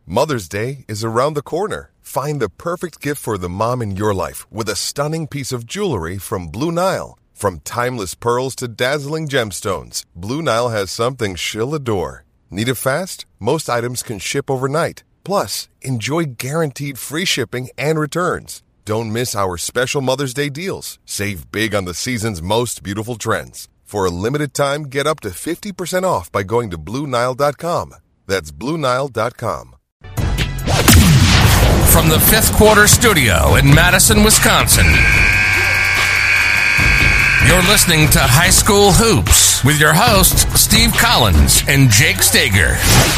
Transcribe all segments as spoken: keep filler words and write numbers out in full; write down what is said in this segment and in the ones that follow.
Mother's Day is around the corner. Find the perfect gift for the mom in your life with a stunning piece of jewelry from Blue Nile. From timeless pearls to dazzling gemstones, Blue Nile has something she'll adore. Need it fast? Most items can ship overnight. Plus, enjoy guaranteed free shipping and returns. Don't miss our special Mother's Day deals. Save big on the season's most beautiful trends. For a limited time, get up to fifty percent off by going to Blue Nile dot com. That's Blue Nile dot com. From the Fifth Quarter Studio in Madison, Wisconsin, you're listening to High School Hoops with your hosts, Steve Collins and Jake Stager.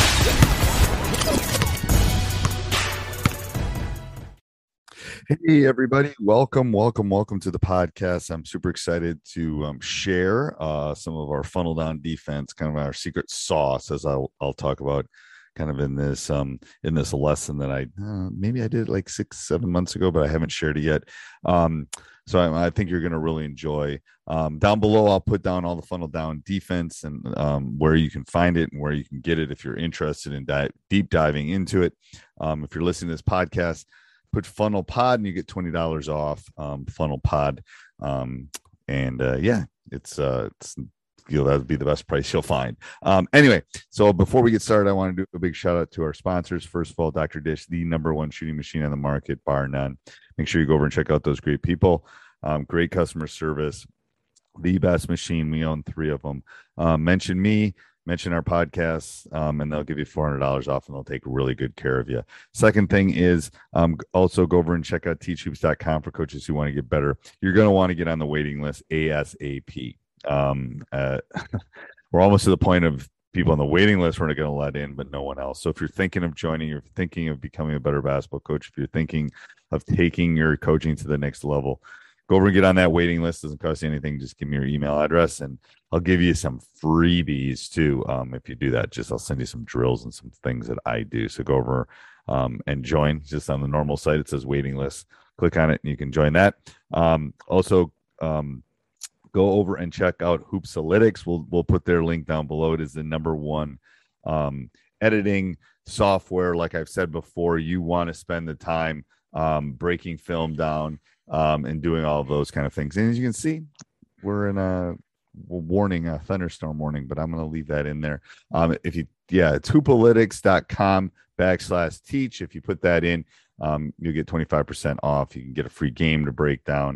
Hey, everybody. Welcome, welcome, welcome to the podcast. I'm super excited to um, share uh, some of our funnel down defense, kind of our secret sauce, as I'll, I'll talk about kind of in this um, in this lesson that I uh, maybe I did like six, seven months ago, but I haven't shared it yet. Um, so I, I think you're going to really enjoy. Um, down below, I'll put down all the funnel down defense and um, where you can find it and where you can get it if you're interested in di- deep diving into it. Um, if you're listening to this podcast, put Funnel Pod and you get twenty dollars off um, Funnel Pod. Um, and uh, yeah, it's, uh, it's, you know, that would be the best price you'll find. Um, anyway, so before we get started, I want to do a big shout out to our sponsors. First of all, Doctor Dish, the number one shooting machine on the market, bar none. Make sure you go over and check out those great people. Um, great customer service, the best machine. We own three of them. Um, mention me. Mention our podcasts, um, and they'll give you four hundred dollars off, and they'll take really good care of you. Second thing is um, also go over and check out teach hoops dot com for coaches who want to get better. You're going to want to get on the waiting list ASAP. Um, uh, we're almost to the point of people on the waiting list we're not going to let in, but no one else. So if you're thinking of joining, you're thinking of becoming a better basketball coach, if you're thinking of taking your coaching to the next level, go over and get on that waiting list. Doesn't cost you anything. Just give me your email address and I'll give you some freebies too. Um, if you do that, just I'll send you some drills and some things that I do. So go over um, and join just on the normal site. It says waiting list. Click on it and you can join that. Um, also, um, go over and check out Hoopsalytics. We'll we'll put their link down below. It is the number one um, editing software. Like I've said before, you want to spend the time um, breaking film down um, and doing all of those kind of things. And as you can see, we're in a warning, a thunderstorm warning, but I'm going to leave that in there. Um, if you, yeah, it's hoopalytics dot com backslash teach. If you put that in, um, you'll get twenty-five percent off. You can get a free game to break down.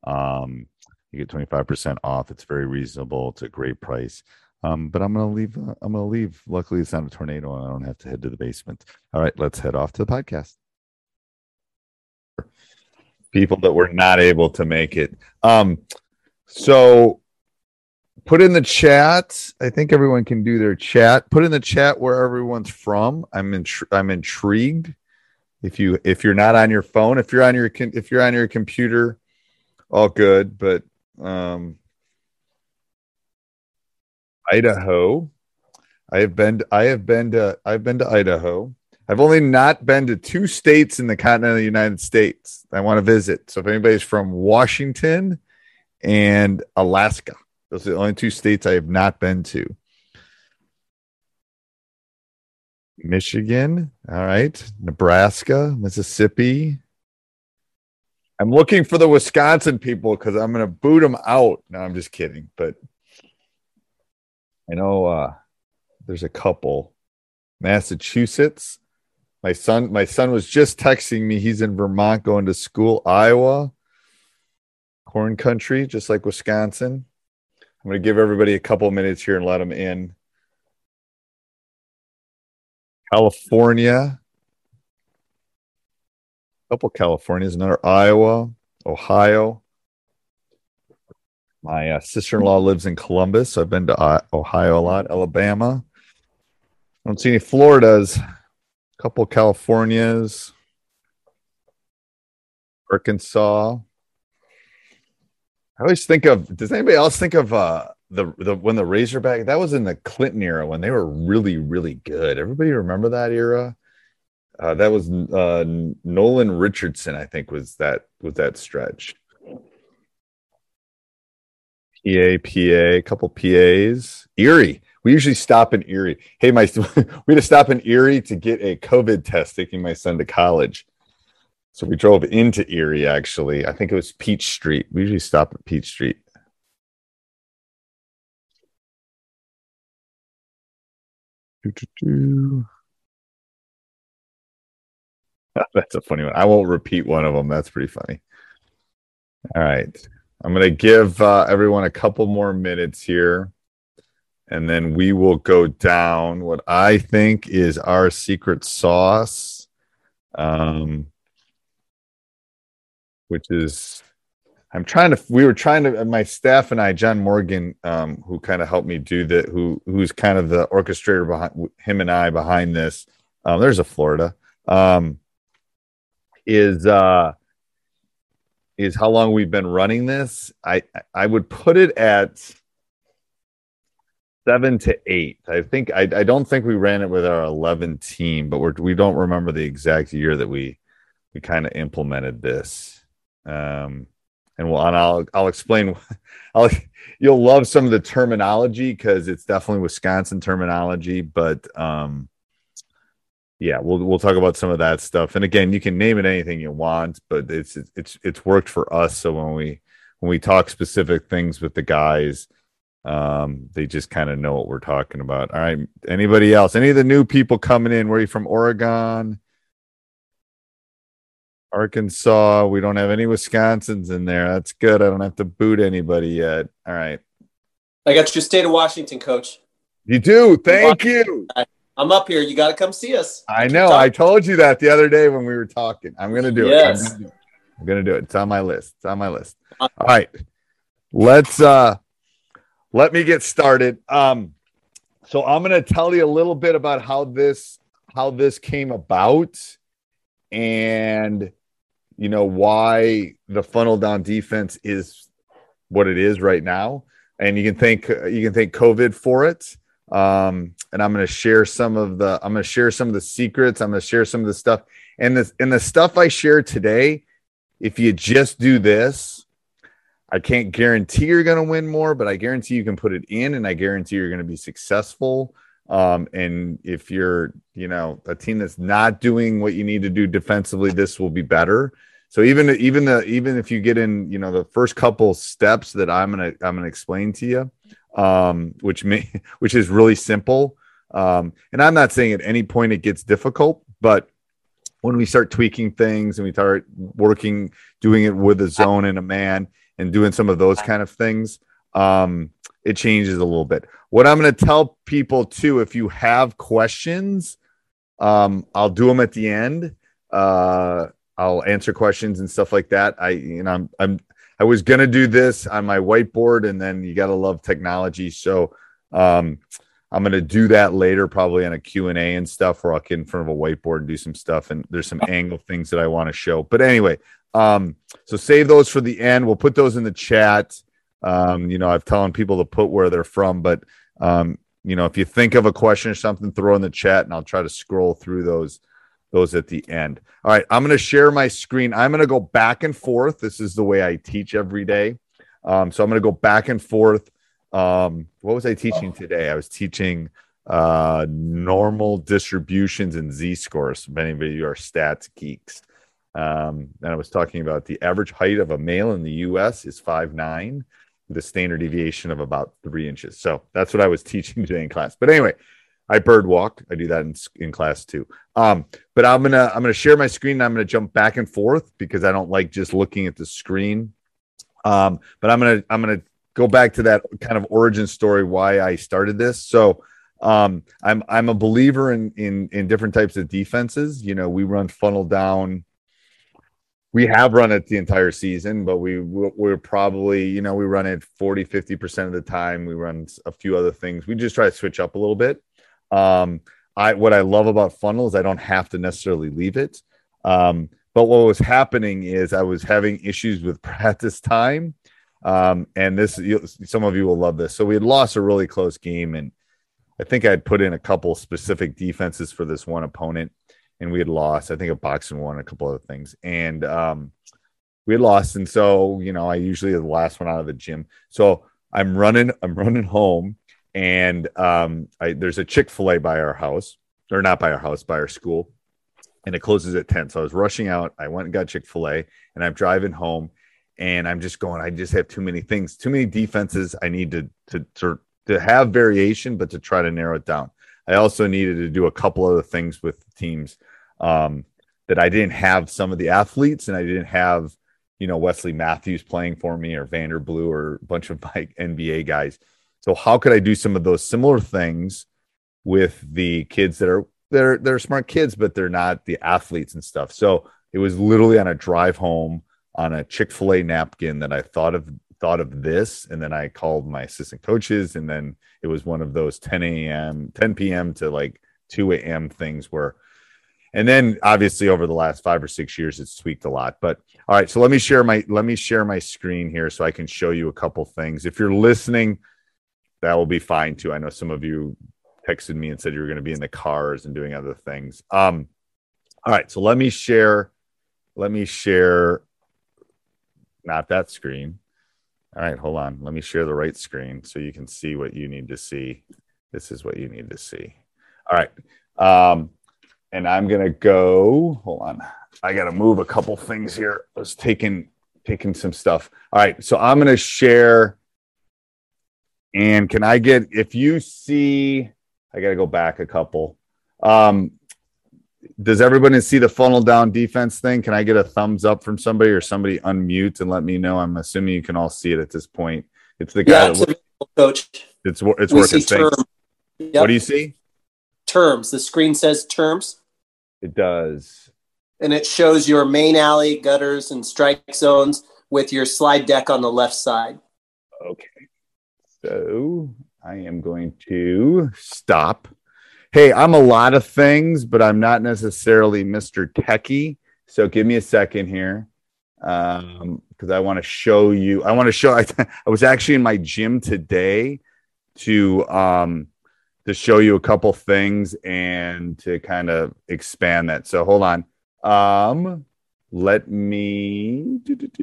Um, you get twenty-five percent off. It's very reasonable. It's a great price. Um, but I'm going to leave, uh, I'm going to leave. Luckily it's not a tornado and I don't have to head to the basement. All right, let's head off to the podcast. People that were not able to make it. Um, so put in the chat. I think everyone can do their chat. Put in the chat where everyone's from. I'm intri- I'm intrigued. If you if you're not on your phone, if you're on your if you're on your computer, all good. But um, Idaho. I have been. I have been to. I've been to Idaho. I've only not been to two states in the continent of the United States I want to visit. So if anybody's from Washington and Alaska, those are the only two states I have not been to. Michigan, all right. Nebraska, Mississippi. I'm looking for the Wisconsin people because I'm going to boot them out. No, I'm just kidding. But I know uh, there's a couple. Massachusetts. My son, my son was just texting me. He's in Vermont going to school. Iowa, corn country, just like Wisconsin. I'm going to give everybody a couple minutes here and let them in. California. A couple Californias, another Iowa, Ohio. My uh, sister-in-law lives in Columbus, so I've been to uh, Ohio a lot. Alabama. I don't see any Floridas. A couple Californias. Arkansas. I always think of, does anybody else think of uh, the, the when the Razorback, that was in the Clinton era when they were really, really good. Everybody remember that era? Uh, that was uh, Nolan Richardson, I think, was that was that stretch. P A, P A, a couple P As. Erie. We usually stop in Erie. Hey, my we had to stop in Erie to get a COVID test taking my son to college. So we drove into Erie, actually. I think it was Peach Street. We usually stop at Peach Street. That's a funny one. I won't repeat one of them. That's pretty funny. All right. I'm going to give uh, everyone a couple more minutes here, and then we will go down what I think is our secret sauce, um, which is I'm trying to. We were trying to. My staff and I, John Morgan, um, who kind of helped me do that, who who's kind of the orchestrator behind him and I behind this. Um, there's a Florida. Um, is uh, is how long we've been running this. I I would put it at seven to eight. I think I I don't think we ran it with our eleven team, but we're we don't remember the exact year that we we kind of implemented this. Um, and we'll and I'll I'll explain. I'll you'll love some of the terminology because it's definitely Wisconsin terminology, but um. Yeah, we'll we'll talk about some of that stuff. And again, you can name it anything you want, but it's it's it's worked for us. So when we when we talk specific things with the guys, um, they just kind of know what we're talking about. All right. Anybody else? Any of the new people coming in? Where are you from? Oregon, Arkansas. We don't have any Wisconsins in there. That's good. I don't have to boot anybody yet. All right. I got your state of Washington, Coach. You do. Thank you. I'm up here. You got to come see us. I know. I told you that the other day when we were talking. I'm going to do yes. it. I'm going to do it. It's on my list. It's on my list. All right. Let's uh let me get started. Um so I'm going to tell you a little bit about how this how this came about and you know why the funnel down defense is what it is right now. And you can thank you can thank COVID for it. Um, and I'm going to share some of the, I'm going to share some of the secrets. I'm going to share some of the stuff and the, and the stuff I share today. If you just do this, I can't guarantee you're going to win more, but I guarantee you can put it in and I guarantee you're going to be successful. Um, and if you're, you know, a team that's not doing what you need to do defensively, this will be better. So even, even the, even if you get in, you know, the first couple steps that I'm going to, I'm going to explain to you, um, which may, which is really simple. Um, and I'm not saying at any point it gets difficult, but when we start tweaking things and we start working, doing it with a zone and a man and doing some of those kind of things, um, it changes a little bit. What I'm going to tell people too, if you have questions, um, I'll do them at the end. Uh, I'll answer questions and stuff like that. I, you know, I'm, I'm, I was going to do this on my whiteboard and then you got to love technology. So, um, I'm going to do that later, probably on a Q and A and stuff where I'll get in front of a whiteboard and do some stuff. And there's some angle things that I want to show, but anyway, um, so save those for the end. We'll put those in the chat. Um, you know, I've telling people to put where they're from, but, um, you know, if you think of a question or something, throw in the chat and I'll try to scroll through those those at the end. All right. I'm going to share my screen. I'm going to go back and forth. This is the way I teach every day. Um, so I'm going to go back and forth. Um, what was I teaching today? I was teaching uh, normal distributions and Z-scores. So many of you are stats geeks. Um, and I was talking about the average height of a male in the U S is five nine, with a standard deviation of about three inches. So that's what I was teaching today in class. But anyway, I bird walk. I do that in, in class too. Um, but I'm gonna I'm gonna share my screen and I'm gonna jump back and forth because I don't like just looking at the screen. Um, but I'm gonna I'm gonna go back to that kind of origin story why I started this. So um, I'm I'm a believer in in in different types of defenses. You know, we run funnel down. We have run it the entire season, but we we're probably, you know, we run it forty, fifty percent of the time. We run a few other things. We just try to switch up a little bit. Um, I, what I love about funnel is I don't have to necessarily leave it. Um, but what was happening is I was having issues with practice time. Um, and this, you, some of you will love this. So we had lost a really close game and I think I'd put in a couple specific defenses for this one opponent and we had lost, I think a box and one, a couple other things. And, um, we had lost. And so, you know, I usually are the last one out of the gym. So I'm running, I'm running home. And um, I, there's a Chick-fil-A by our house, or not by our house, by our school. And it closes at ten. So I was rushing out. I went and got Chick-fil-A, and I'm driving home. And I'm just going, I just have too many things, too many defenses. I need to, to, to, to have variation, but to try to narrow it down. I also needed to do a couple other things with teams um, that I didn't have some of the athletes, and I didn't have, you know, Wesley Matthews playing for me, or Vander Blue, or a bunch of my N B A guys. So how could I do some of those similar things with the kids that are, they're, they're smart kids, but they're not the athletes and stuff. So it was literally on a drive home on a Chick-fil-A napkin that I thought of thought of this, and then I called my assistant coaches, and then it was one of those ten a.m., ten p.m. to like two a.m. things where, and then obviously over the last five or six years, it's tweaked a lot. But all right, so let me share my let me share my screen here so I can show you a couple things. If you're listening, that will be fine too. I know some of you texted me and said you were going to be in the cars and doing other things. Um, all right, so let me share, let me share. Not that screen. All right, hold on. Let me share the right screen so you can see what you need to see. This is what you need to see. All right. Um, and I'm going to go, hold on. I got to move a couple things here. I was taking, taking some stuff. All right. So I'm going to share. And can I get, if you see, I got to go back a couple. Um, Does everybody see the funnel down defense thing? Can I get a thumbs up from somebody, or somebody unmute and let me know? I'm assuming you can all see it at this point. It's the guy. Yeah, it's that works, coach. It's it's We working. see term. Yep. What do you see? Terms. The screen says terms. It does. And it shows your main alley, gutters, and strike zones with your slide deck on the left side. Okay. So I am going to stop. Hey, I'm a lot of things, but I'm not necessarily Mister Techie. So give me a second here, um, because I want to show you. I want to show. I, I was actually in my gym today to um, to show you a couple things and to kind of expand that. So hold on. Um, let me.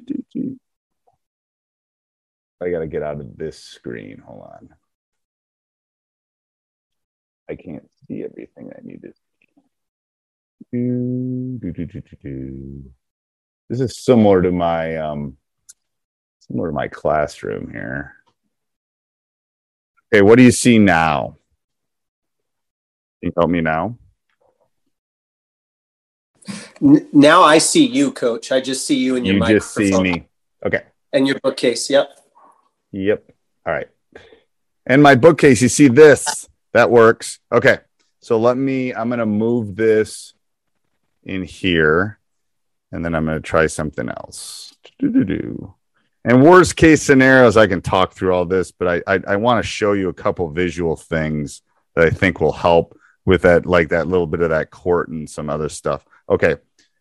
I got to get out of this screen. Hold on. I can't see everything I need to see. Do, do, do, do, do, do. This is similar to my um, similar to my classroom here. Okay, what do you see now? Can you help me now? N- now I see you, Coach. I just see you in your you microphone. You just see me. Okay. And your bookcase. Yep. Yep. All right. And my bookcase, you see this. That works. Okay. So let me, I'm going to move this in here, and then I'm going to try something else. Do-do-do. And worst case scenarios, I can talk through all this, but I, I, I want to show you a couple visual things that I think will help with that, like that little bit of that court and some other stuff. Okay.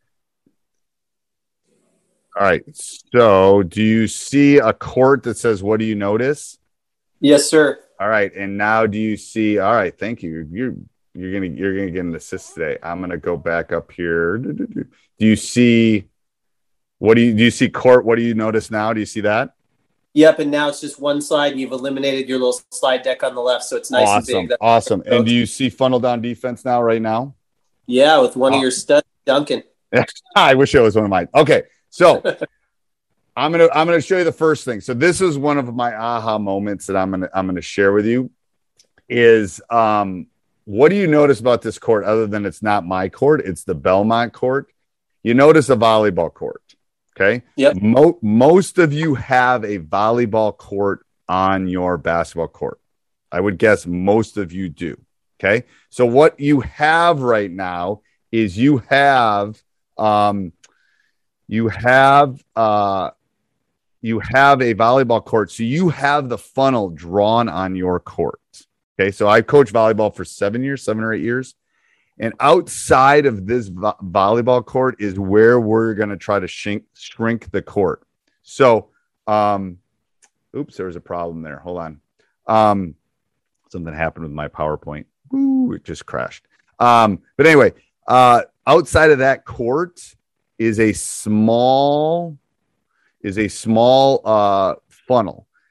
All right. So do you see a court that says, what do you notice? Yes, sir. All right, and now do you see? All right, thank you. You're you're gonna you're gonna get an assist today. I'm gonna go back up here. Do you see? What do you do? You see court? What do you notice now? Do you see that? Yep, and now it's just one slide, and you've eliminated your little slide deck on the left, so it's nice awesome, and big. That's awesome. And do you see funnel down defense now? Right now? Yeah, with one oh. of your studs, Duncan. I wish it was one of mine. Okay, so. I'm gonna I'm gonna show you the first thing. So this is one of my aha moments that I'm gonna I'm gonna share with you. Is um what do you notice about this court other than it's not my court? It's the Belmont court. You notice a volleyball court, okay? Yep. Mo- most of you have a volleyball court on your basketball court. I would guess most of you do. Okay, so what you have right now is you have um you have uh. You have a volleyball court, so you have the funnel drawn on your court. Okay, so I coached volleyball for seven years, seven or eight years. And outside of this vo- volleyball court is where we're going to try to shrink, shrink the court. So, um, oops, there was a problem there. Hold on. Um, something happened with my PowerPoint. Ooh, it just crashed. Um, but anyway, uh, outside of that court is a small... is a small uh, funnel.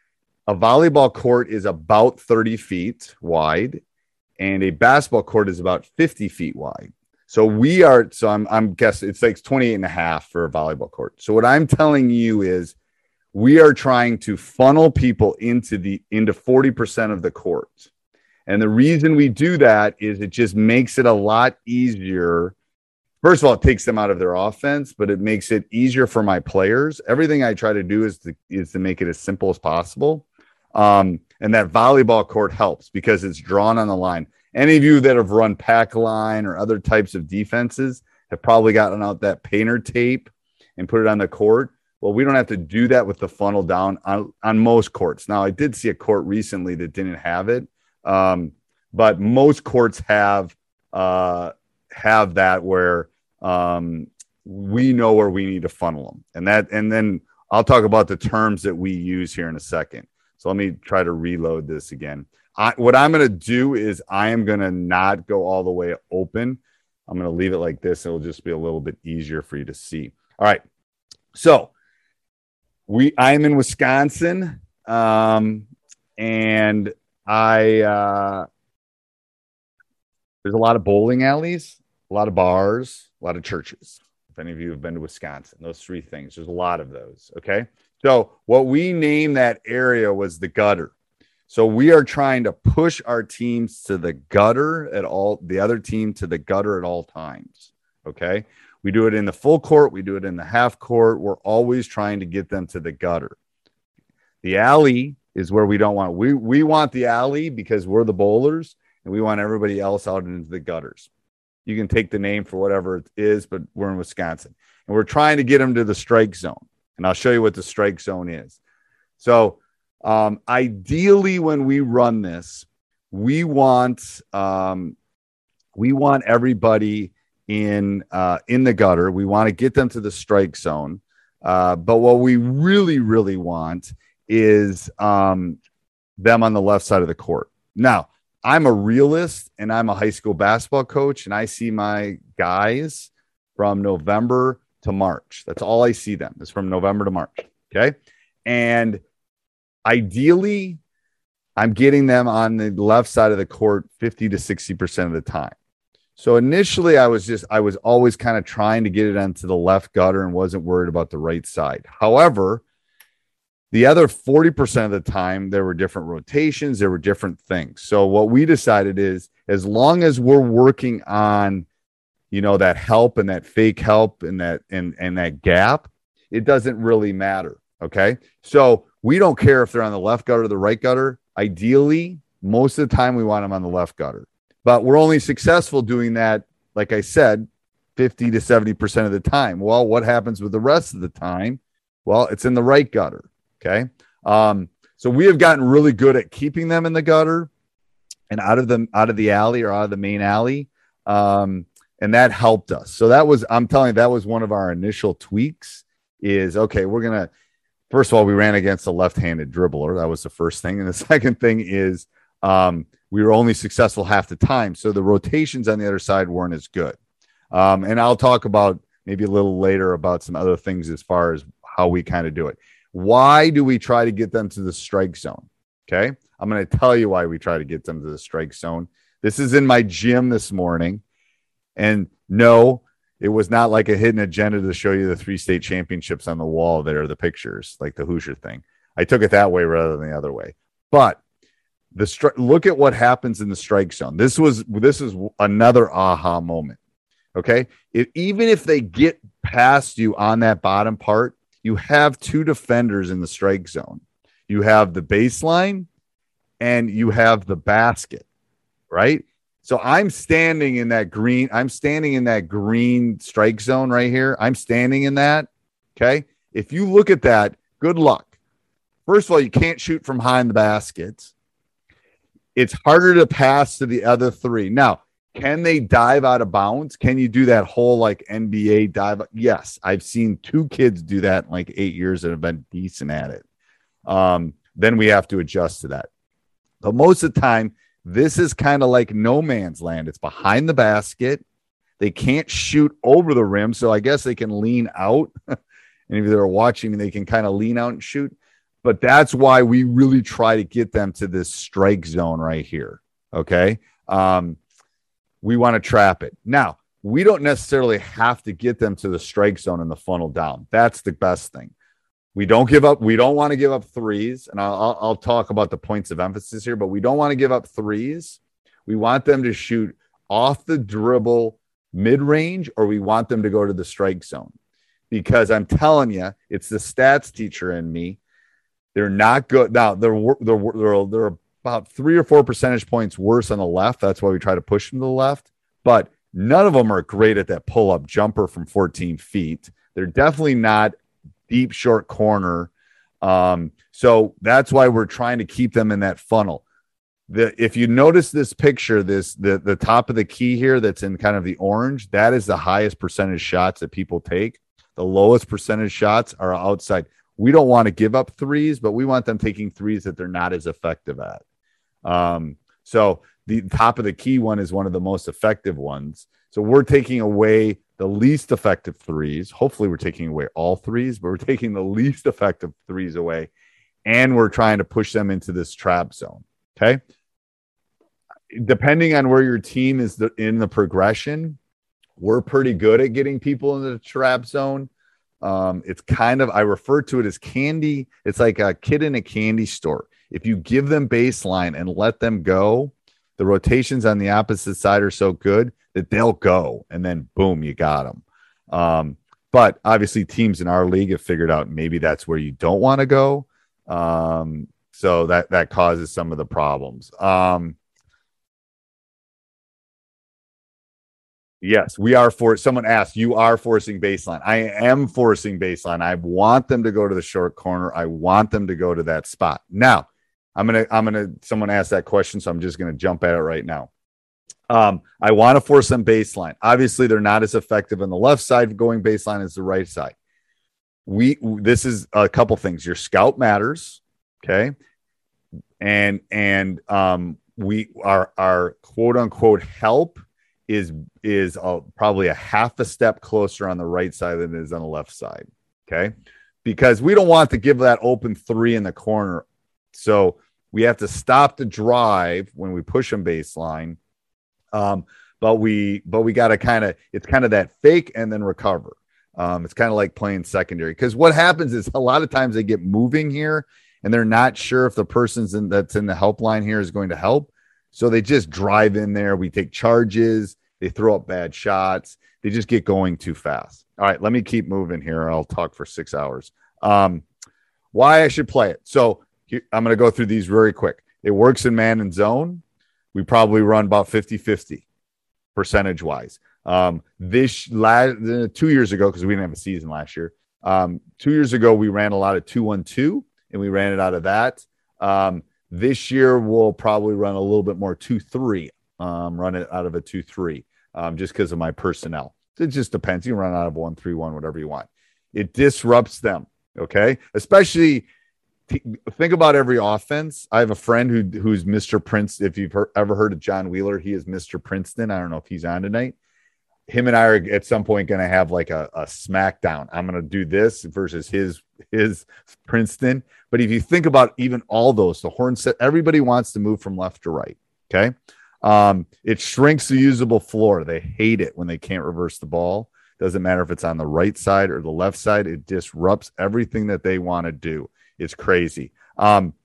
a volleyball court is about thirty feet wide, and a basketball court is about fifty feet wide. So we are, so I'm, I'm guessing it's like twenty-eight and a half for a volleyball court. So what I'm telling you is we are trying to funnel people into the, into forty percent of the court. And the reason we do that is it just makes it a lot easier. First of all, it takes them out of their offense, but it makes it easier for my players. Everything I try to do is to, is to make it as simple as possible. Um, and that volleyball court helps because it's drawn on the line. Any of you that have run pack line or other types of defenses have probably gotten out that painter tape and put it on the court. Well, we don't have to do that with the funnel down on, on most courts. Now, I did see a court recently that didn't have it. Um, but most courts have, uh, have that where, um, we know where we need to funnel them. And that, and then I'll talk about the terms that we use here in a second. So let me try to reload this again. I, what I'm going to do is I am going to not go all the way open. I'm going to leave it like this. It'll just be a little bit easier for you to see. All right. So we, I'm in Wisconsin. Um, and I, uh, there's a lot of bowling alleys, a lot of bars, a lot of churches. If any of you have been to Wisconsin, those three things, there's a lot of those. Okay. So what we named that area was the gutter. So we are trying to push our teams to the gutter at all, the other team to the gutter at all times. Okay. We do it in the full court. We do it in the half court. We're always trying to get them to the gutter. The alley is where we don't want, we, we want the alley because we're the bowlers and we want everybody else out into the gutters. You can take the name for whatever it is, but we're in Wisconsin and we're trying to get them to the strike zone. And I'll show you what the strike zone is. So um, ideally when we run this, we want, um, we want everybody in, uh, in the gutter. We want to get them to the strike zone. Uh, but what we really, really want is um, them on the left side of the court. Now, I'm a realist and I'm a high school basketball coach, and I see my guys from November to March. That's all I see them is from November to March. Okay. And ideally, I'm getting them on the left side of the court fifty to sixty percent of the time. So initially I was just, I was always kind of trying to get it onto the left gutter and wasn't worried about the right side. However, the other forty percent of the time, there were different rotations, there were different things. So what we decided is, as long as we're working on, you know, that help and that fake help and that, and, and that gap, it doesn't really matter. Okay. So we don't care if they're on the left gutter or the right gutter. Ideally, most of the time we want them on the left gutter, but we're only successful doing that, like I said, fifty to seventy percent of the time. Well, what happens with the rest of the time? Well, it's in the right gutter. Okay. Um, so we have gotten really good at keeping them in the gutter and out of the, out of the alley or out of the main alley. Um, and that helped us. So that was, I'm telling you, that was one of our initial tweaks is, okay, we're going to, first of all, we ran against a left-handed dribbler. That was the first thing. And the second thing is um, we were only successful half the time. So the rotations on the other side weren't as good. Um, and I'll talk about maybe a little later about some other things as far as how we kind of do it. Why do we try to get them to the strike zone? Okay. I'm going to tell you why we try to get them to the strike zone. This is in my gym this morning. And no, it was not like a hidden agenda to show you the three state championships on the wall there, the pictures, like the Hoosier thing. I took it that way rather than the other way. But the stri- look at what happens in the strike zone. This was, this is another aha moment. Okay. If, even if they get past you on that bottom part, you have two defenders in the strike zone. You have the baseline and you have the basket, right? So I'm standing in that green. I'm standing in that green strike zone right here. I'm standing in that. Okay. If you look at that, good luck. First of all, you can't shoot from behind the baskets. It's harder to pass to the other three. Now, can they dive out of bounds? Can you do that whole like N B A dive? Yes. I've seen two kids do that in like eight years that have been decent at it. Um, then we have to adjust to that. But most of the time, this is kind of like no man's land. It's behind the basket. They can't shoot over the rim. So I guess they can lean out. And if they're watching, they can kind of lean out and shoot. but that's why we really try to get them to this strike zone right here. Okay. Um, we want to trap it. Now, we don't necessarily have to get them to the strike zone and the funnel down. That's the best thing. We don't give up. We don't want to give up threes. And I'll, I'll, I'll talk about the points of emphasis here, but we don't want to give up threes. We want them to shoot off the dribble mid-range, or we want them to go to the strike zone. Because I'm telling you, it's the stats teacher in me. They're not good. Now, they're, they're, they're, they're about three or four percentage points worse on the left. That's why we try to push them to the left. But none of them are great at that pull-up jumper from fourteen feet. They're definitely not deep, short corner. Um, so that's why we're trying to keep them in that funnel. The, if you notice this picture, this the, the top of the key here that's in kind of the orange, that is the highest percentage shots that people take. The lowest percentage shots are outside. We don't want to give up threes, but we want them taking threes that they're not as effective at. Um, so the top of the key one is one of the most effective ones. So we're taking away the least effective threes. Hopefully we're taking away all threes, but we're taking the least effective threes away, and we're trying to push them into this trap zone. Okay. Depending on where your team is the, in the progression, we're pretty good at getting people into the trap zone. Um, it's kind of, I refer to it as candy. It's like a kid in a candy store. If you give them baseline and let them go, the rotations on the opposite side are so good that they'll go, and then boom, you got them. Um, but obviously teams in our league have figured out maybe that's where you don't want to go. Um, so that, that causes some of the problems. Um, Yes, we are for someone asked, you are forcing baseline. I am forcing baseline. I want them to go to the short corner. I want them to go to that spot. Now, I'm going to, I'm going to, someone asked that question, so I'm just going to jump at it right now. Um, I want to force them baseline. Obviously, they're not as effective on the left side going baseline as the right side. We, this is a couple things. Your scout matters. Okay. And, and, um, we are, our quote unquote help is is uh, probably a half a step closer on the right side than it is on the left side, okay? Because we don't want to give that open three in the corner. So we have to stop the drive when we push them baseline. Um, but we but we got to kind of, it's kind of that fake and then recover. Um, it's kind of like playing secondary, because what happens is a lot of times they get moving here and they're not sure if the person's in, that's in the help line here is going to help. So they just drive in there. We take charges. They throw up bad shots. They just get going too fast. All right, let me keep moving here. I'll talk for six hours. Um, why I should play it. So here, I'm going to go through these very quick. It works in man and zone. We probably run about fifty-fifty percentage-wise. Um, this last, two years ago, because we didn't have a season last year, um, two years ago, we ran a lot of two one two, and we ran it out of that. Um, This year, we'll probably run a little bit more two three, um, run it out of a two three, um, just because of my personnel. It just depends. You run out of one three one, whatever you want. It disrupts them, okay? Especially, t- think about every offense. I have a friend who who's Mister Prince. If you've heard, ever heard of John Wheeler, he is Mister Princeton. I don't know if he's on tonight. Him and I are at some point going to have like a, a smackdown. I'm going to do this versus his his Princeton. But if you think about even all those, the horn set, everybody wants to move from left to right. Okay. Um, it shrinks the usable floor. They hate it when they can't reverse the ball. Doesn't matter if it's on the right side or the left side. It disrupts everything that they want to do. It's crazy. Um,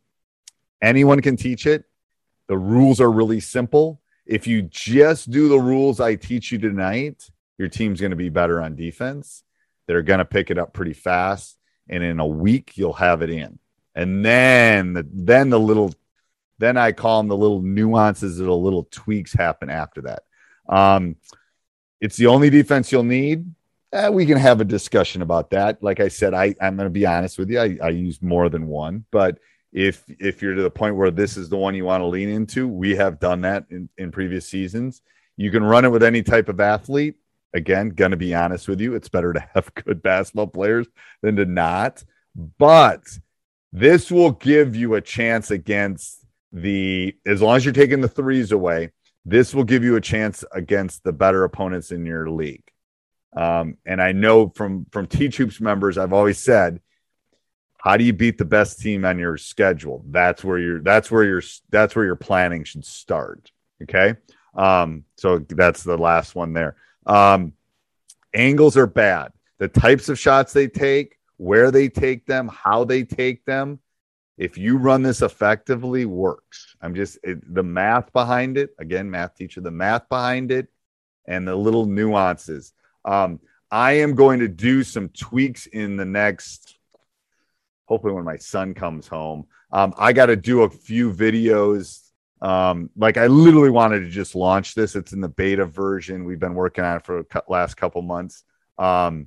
anyone can teach it. The rules are really simple. If you just do the rules I teach you tonight, your team's going to be better on defense. They're going to pick it up pretty fast. And in a week, you'll have it in. And then the, then the little, then I call them the little nuances, the little tweaks happen after that. Um, it's the only defense you'll need. Eh, we can have a discussion about that. Like I said, I, I'm going to be honest with you. I, I use more than one, but if if you're to the point where this is the one you want to lean into, we have done that in, in previous seasons. You can run it with any type of athlete. Again, going to be honest with you, it's better to have good basketball players than to not. But this will give you a chance against the, as long as you're taking the threes away, this will give you a chance against the better opponents in your league. Um, and I know from, from Teach Hoops members, I've always said, How do you beat the best team on your schedule? That's where you're, that's where you're, that's where your planning should start. Okay. Um, so that's the last one there. Um, angles are bad. The types of shots they take, where they take them, how they take them. If you run this effectively, works. I'm just it, the math behind it. Again, math teacher, the math behind it and the little nuances. Um, I am going to do some tweaks in the next, hopefully when my son comes home. Um, I got to do a few videos. Um, like I literally wanted to just launch this. It's in the beta version. We've been working on it for the last couple months. Um,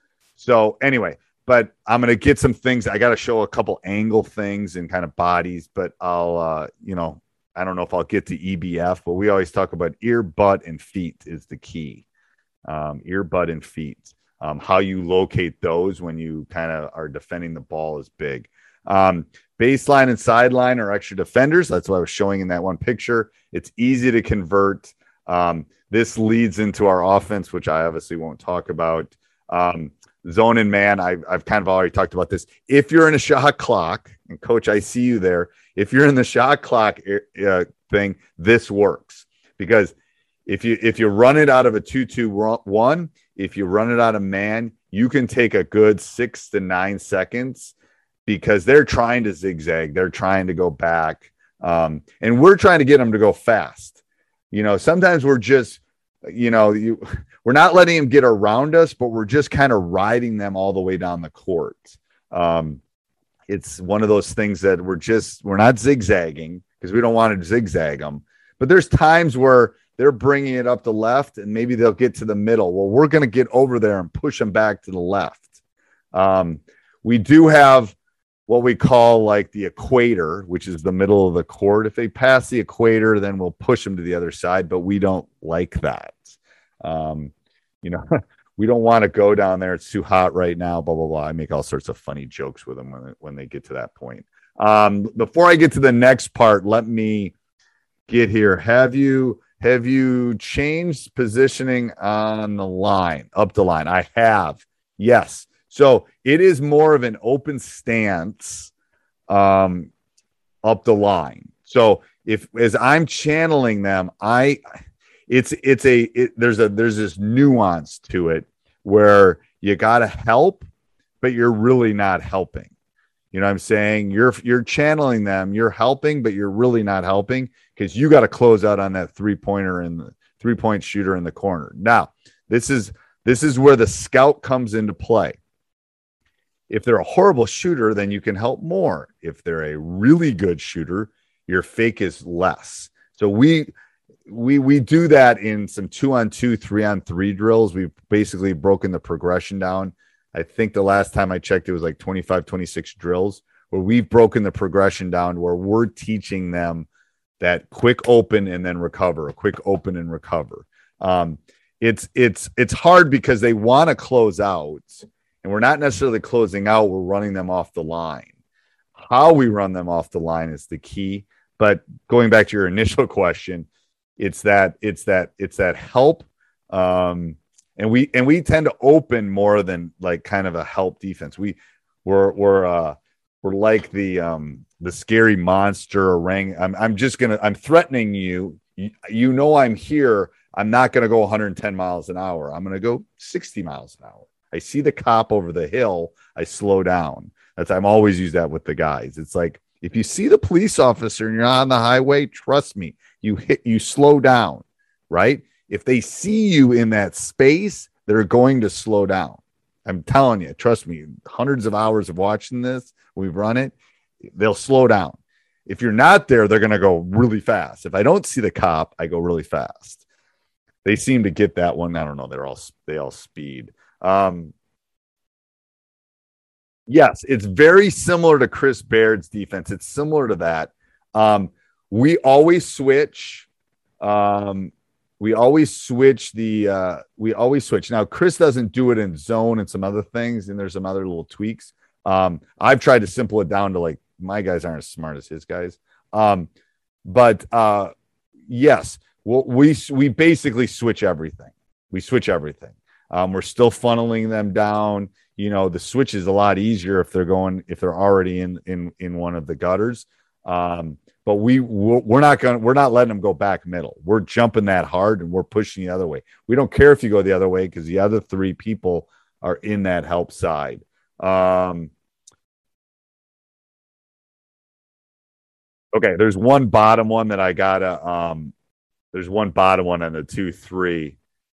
so anyway, but I'm going to get some things. I got to show a couple angle things and kind of bodies, but I'll, uh, you know, I don't know if I'll get to E B F, but we always talk about ear, butt, and feet is the key. Um, ear, butt, and feet. Um, how you locate those when you kind of are defending the ball is big. Um, baseline and sideline are extra defenders. That's what I was showing in that one picture. It's easy to convert. Um, this leads into our offense, which I obviously won't talk about. Um, zone and man, I, I've kind of already talked about this. If you're in a shot clock, and Coach, I see you there. If you're in the shot clock uh, thing, this works. Because if you if you run it out of a two two one, if you run it out of man, you can take a good six to nine seconds because they're trying to zigzag. They're trying to go back. Um, and we're trying to get them to go fast. You know, sometimes we're just, you know, you, we're not letting them get around us, but we're just kind of riding them all the way down the court. Um, it's one of those things that we're just, we're not zigzagging because we don't want to zigzag them. But there's times where they're bringing it up the left and maybe they'll get to the middle. Well, we're going to get over there and push them back to the left. Um, we do have what we call like the equator, which is the middle of the court. If they pass the equator, then we'll push them to the other side, but we don't like that. Um, you know, we don't want to go down there. It's too hot right now, blah, blah, blah. I make all sorts of funny jokes with them when, when they get to that point. Um, before I get to the next part, let me get here. Have you, have you changed positioning on the line, up the line? I have. Yes. So it is more of an open stance um, up the line. So if as I'm channeling them, I it's it's a it, there's a there's this nuance to it where you got to help, but you're really not helping. You know what I'm saying? You're you're channeling them, you're helping, but you're really not helping because you got to close out on that three pointer and the three point shooter in the corner. Now, this is this is where the scout comes into play. If they're a horrible shooter, then you can help more. If they're a really good shooter, your fake is less. So we we we do that in some two on two, three on three drills. We've basically broken the progression down. I think the last time I checked, it was like twenty-five, twenty-six drills where we've broken the progression down where we're teaching them that quick open and then recover, a quick open and recover. Um, it's it's it's hard because they want to close out. And we're not necessarily closing out. We're running them off the line. How we run them off the line is the key. But going back to your initial question, it's that it's that it's that help. Um, and we and we tend to open more than like kind of a help defense. We we're we're uh, we're like the um, the scary monster orang. I'm I'm just gonna I'm threatening you. You, you know I'm here. I'm not gonna go one hundred ten miles an hour. I'm gonna go sixty miles an hour. I see the cop over the hill, I slow down. That's I'm always use that with the guys. It's like if you see the police officer and you're on the highway, trust me, you hit you slow down, right? If they see you in that space, they're going to slow down. I'm telling you, trust me, hundreds of hours of watching this, we've run it, they'll slow down. If you're not there, they're going to go really fast. If I don't see the cop, I go really fast. They seem to get that one. I don't know. They're all they all speed. Um, yes, it's very similar to Chris Baird's defense. It's similar to that. Um, we always switch. Um, we always switch the, uh, we always switch. Now, Chris doesn't do it in zone and some other things, and there's some other little tweaks. Um, I've tried to simple it down to like, my guys aren't as smart as his guys. Um, but, uh, yes, well, we, we basically switch everything. We switch everything. Um, we're still funneling them down. you know, the switch is a lot easier if they're going, if they're already in, in, in one of the gutters. Um, but we, we're not going to, we're not letting them go back middle. We're jumping that hard and we're pushing the other way. We don't care if you go the other way because the other three people are in that help side. Um, okay. There's one bottom one that I gotta, um, there's one bottom one on the two, three.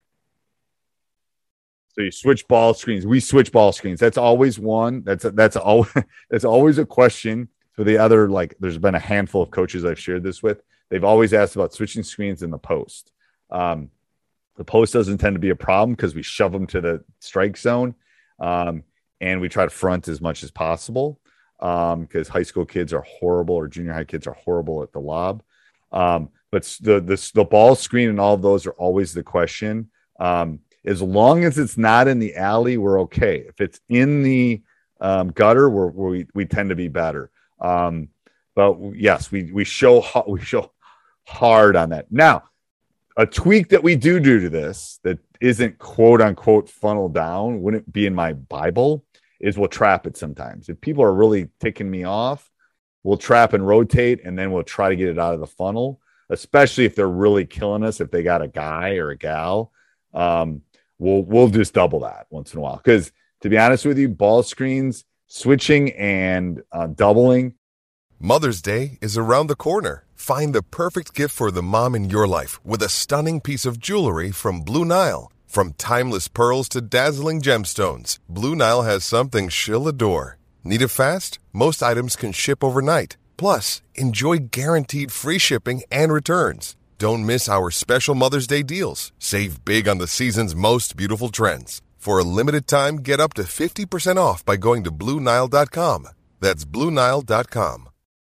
So you switch ball screens. We switch ball screens. That's always one. That's a, that's always that's always a question for the other. Like, there's been a handful of coaches I've shared this with. They've always asked about switching screens in the post. Um, the post doesn't tend to be a problem because we shove them to the strike zone, um, and we try to front as much as possible because um, high school kids are horrible or junior high kids are horrible at the lob. Um, but the, the the ball screen and all of those are always the question. Um, As long as it's not in the alley, we're okay. If it's in the um, gutter, we're, we we tend to be better. Um, but yes, we we show we show hard on that. Now, a tweak that we do do to this that isn't quote unquote funnel down, wouldn't be in my Bible, is we'll trap it sometimes. If people are really ticking me off, we'll trap and rotate, and then we'll try to get it out of the funnel. Especially if they're really killing us, if they got a guy or a gal. Um, We'll we'll just double that once in a while because, to be honest with you, ball screens, switching, and uh, doubling. Mother's Day is around the corner. Find the perfect gift for the mom in your life with a stunning piece of jewelry from Blue Nile. From timeless pearls to dazzling gemstones, Blue Nile has something she'll adore. Need it fast? Most items can ship overnight. Plus, enjoy guaranteed free shipping and returns. Don't miss our special Mother's Day deals. Save big on the season's most beautiful trends. For a limited time, get up to fifty percent off by going to Blue Nile dot com. That's Blue Nile dot com.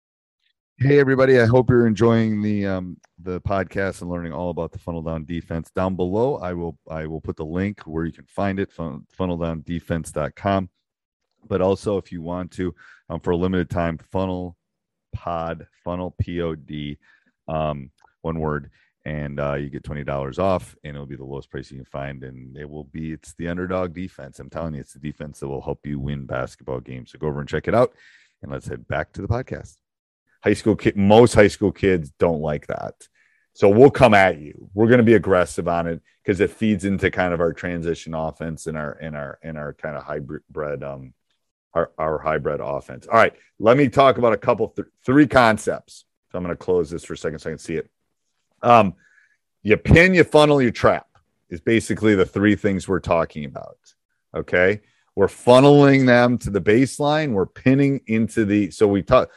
Hey, everybody. I hope you're enjoying the um, the podcast and learning all about the funnel down defense. Down below, I will I will put the link where you can find it, fun, funnel down defense dot com. But also, if you want to, um, for a limited time, funnel pod, funnel P O D, um, one word, and uh, you get twenty dollars off, and it'll be the lowest price you can find, and it will be, it's the underdog defense. I'm telling you, it's the defense that will help you win basketball games. So go over and check it out, and let's head back to the podcast. High school kid, most high school kids don't like that. So we'll come at you. We're going to be aggressive on it because it feeds into kind of our transition offense and our, and our, and our kind of hybrid, um, our, our hybrid offense. All right, let me talk about a couple, th- three concepts. So I'm going to close this for a second so I can see it. Um, you pin, you funnel, you trap is basically the three things we're talking about. Okay. We're funneling them to the baseline. We're pinning into the, so we talk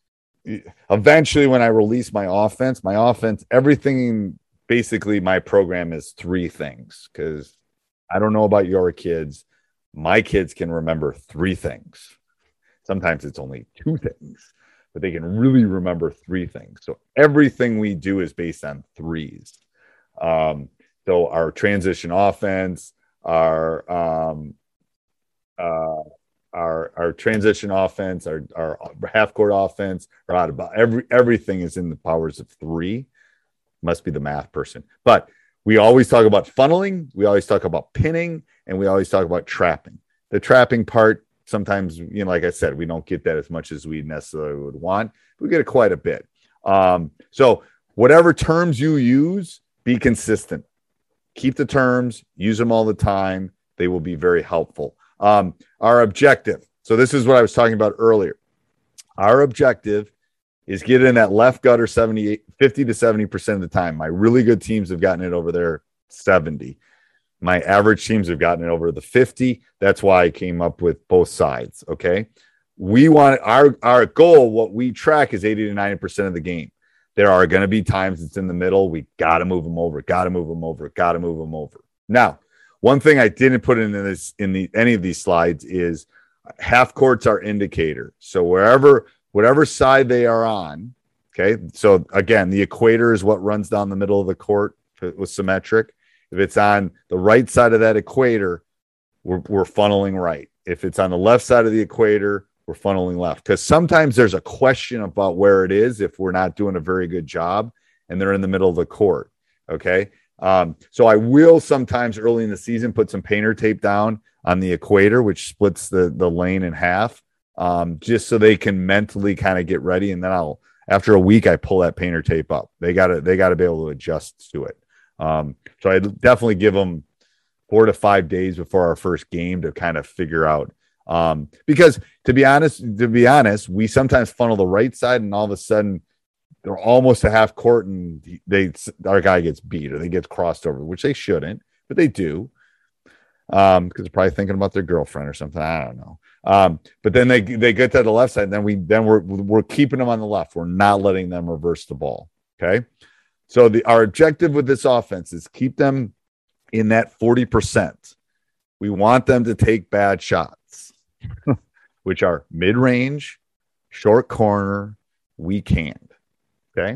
eventually when I release my offense, my offense, everything, basically my program is three things. Cause I don't know about your kids. My kids can remember three things. Sometimes it's only two things, but they can really remember three things. So everything we do is based on threes. Um, so our transition offense, our um, uh, our our transition offense, our our half court offense, or out of every everything is in the powers of three. Must be the math person, but we always talk about funneling. We always talk about pinning, and we always talk about trapping. The trapping part. Sometimes, you know, like I said, we don't get that as much as we necessarily would want. We get it quite a bit. Um, so whatever terms you use, be consistent. Keep the terms, use them all the time. They will be very helpful. Um, our objective. So this is what I was talking about earlier. Our objective is get in that left gutter seventy, fifty to seventy percent of the time. My really good teams have gotten it over there seventy. My average teams have gotten it over the fifty. That's why I came up with both sides. Okay. We want our, our goal, what we track is eighty to ninety percent of the game. There are going to be times it's in the middle. We got to move them over, got to move them over, got to move them over. Now, one thing I didn't put in this, in the, any of these slides is half court's our indicator. So wherever, whatever side they are on. Okay. So again, the equator is what runs down the middle of the court with symmetric. If it's on the right side of that equator, we're, we're funneling right. If it's on the left side of the equator, we're funneling left. Because sometimes there's a question about where it is if we're not doing a very good job and they're in the middle of the court. Okay. Um, so I will sometimes early in the season put some painter tape down on the equator, which splits the, the lane in half, um, just so they can mentally kind of get ready. And then I'll, after a week, I pull that painter tape up. They got to, they got to be able to adjust to it. Um, so I definitely give them four to five days before our first game to kind of figure out. Um, because to be honest, to be honest, we sometimes funnel the right side and all of a sudden they're almost a half court and they, our guy gets beat or they get crossed over, which they shouldn't, but they do. Um, because they're probably thinking about their girlfriend or something. I don't know. Um, but then they, they get to the left side and then we, then we're, we're keeping them on the left. We're not letting them reverse the ball. Okay. So the, our objective with this offense is keep them in that forty percent. We want them to take bad shots, which are mid-range, short corner, weak hand. Okay.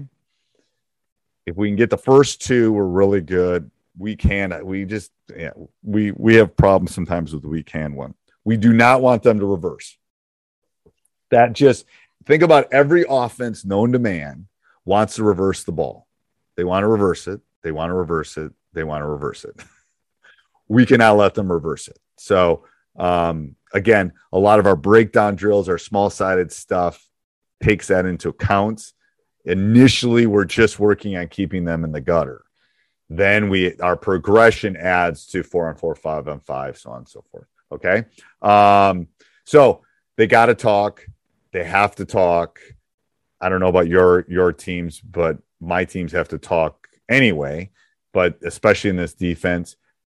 If we can get the first two, we're really good. Weak hand, we just, yeah, we, we have problems sometimes with the weak hand one. We do not want them to reverse. That just, think about every offense known to man wants to reverse the ball. They want to reverse it. They want to reverse it. They want to reverse it. We cannot let them reverse it. So, um, again, a lot of our breakdown drills, our small-sided stuff takes that into account. Initially, we're just working on keeping them in the gutter. Then we, our progression adds to four on four, five on five, so on and so forth. Okay. Um, so they got to talk. They have to talk. I don't know about your, your teams, but my teams have to talk anyway, but especially in this defense,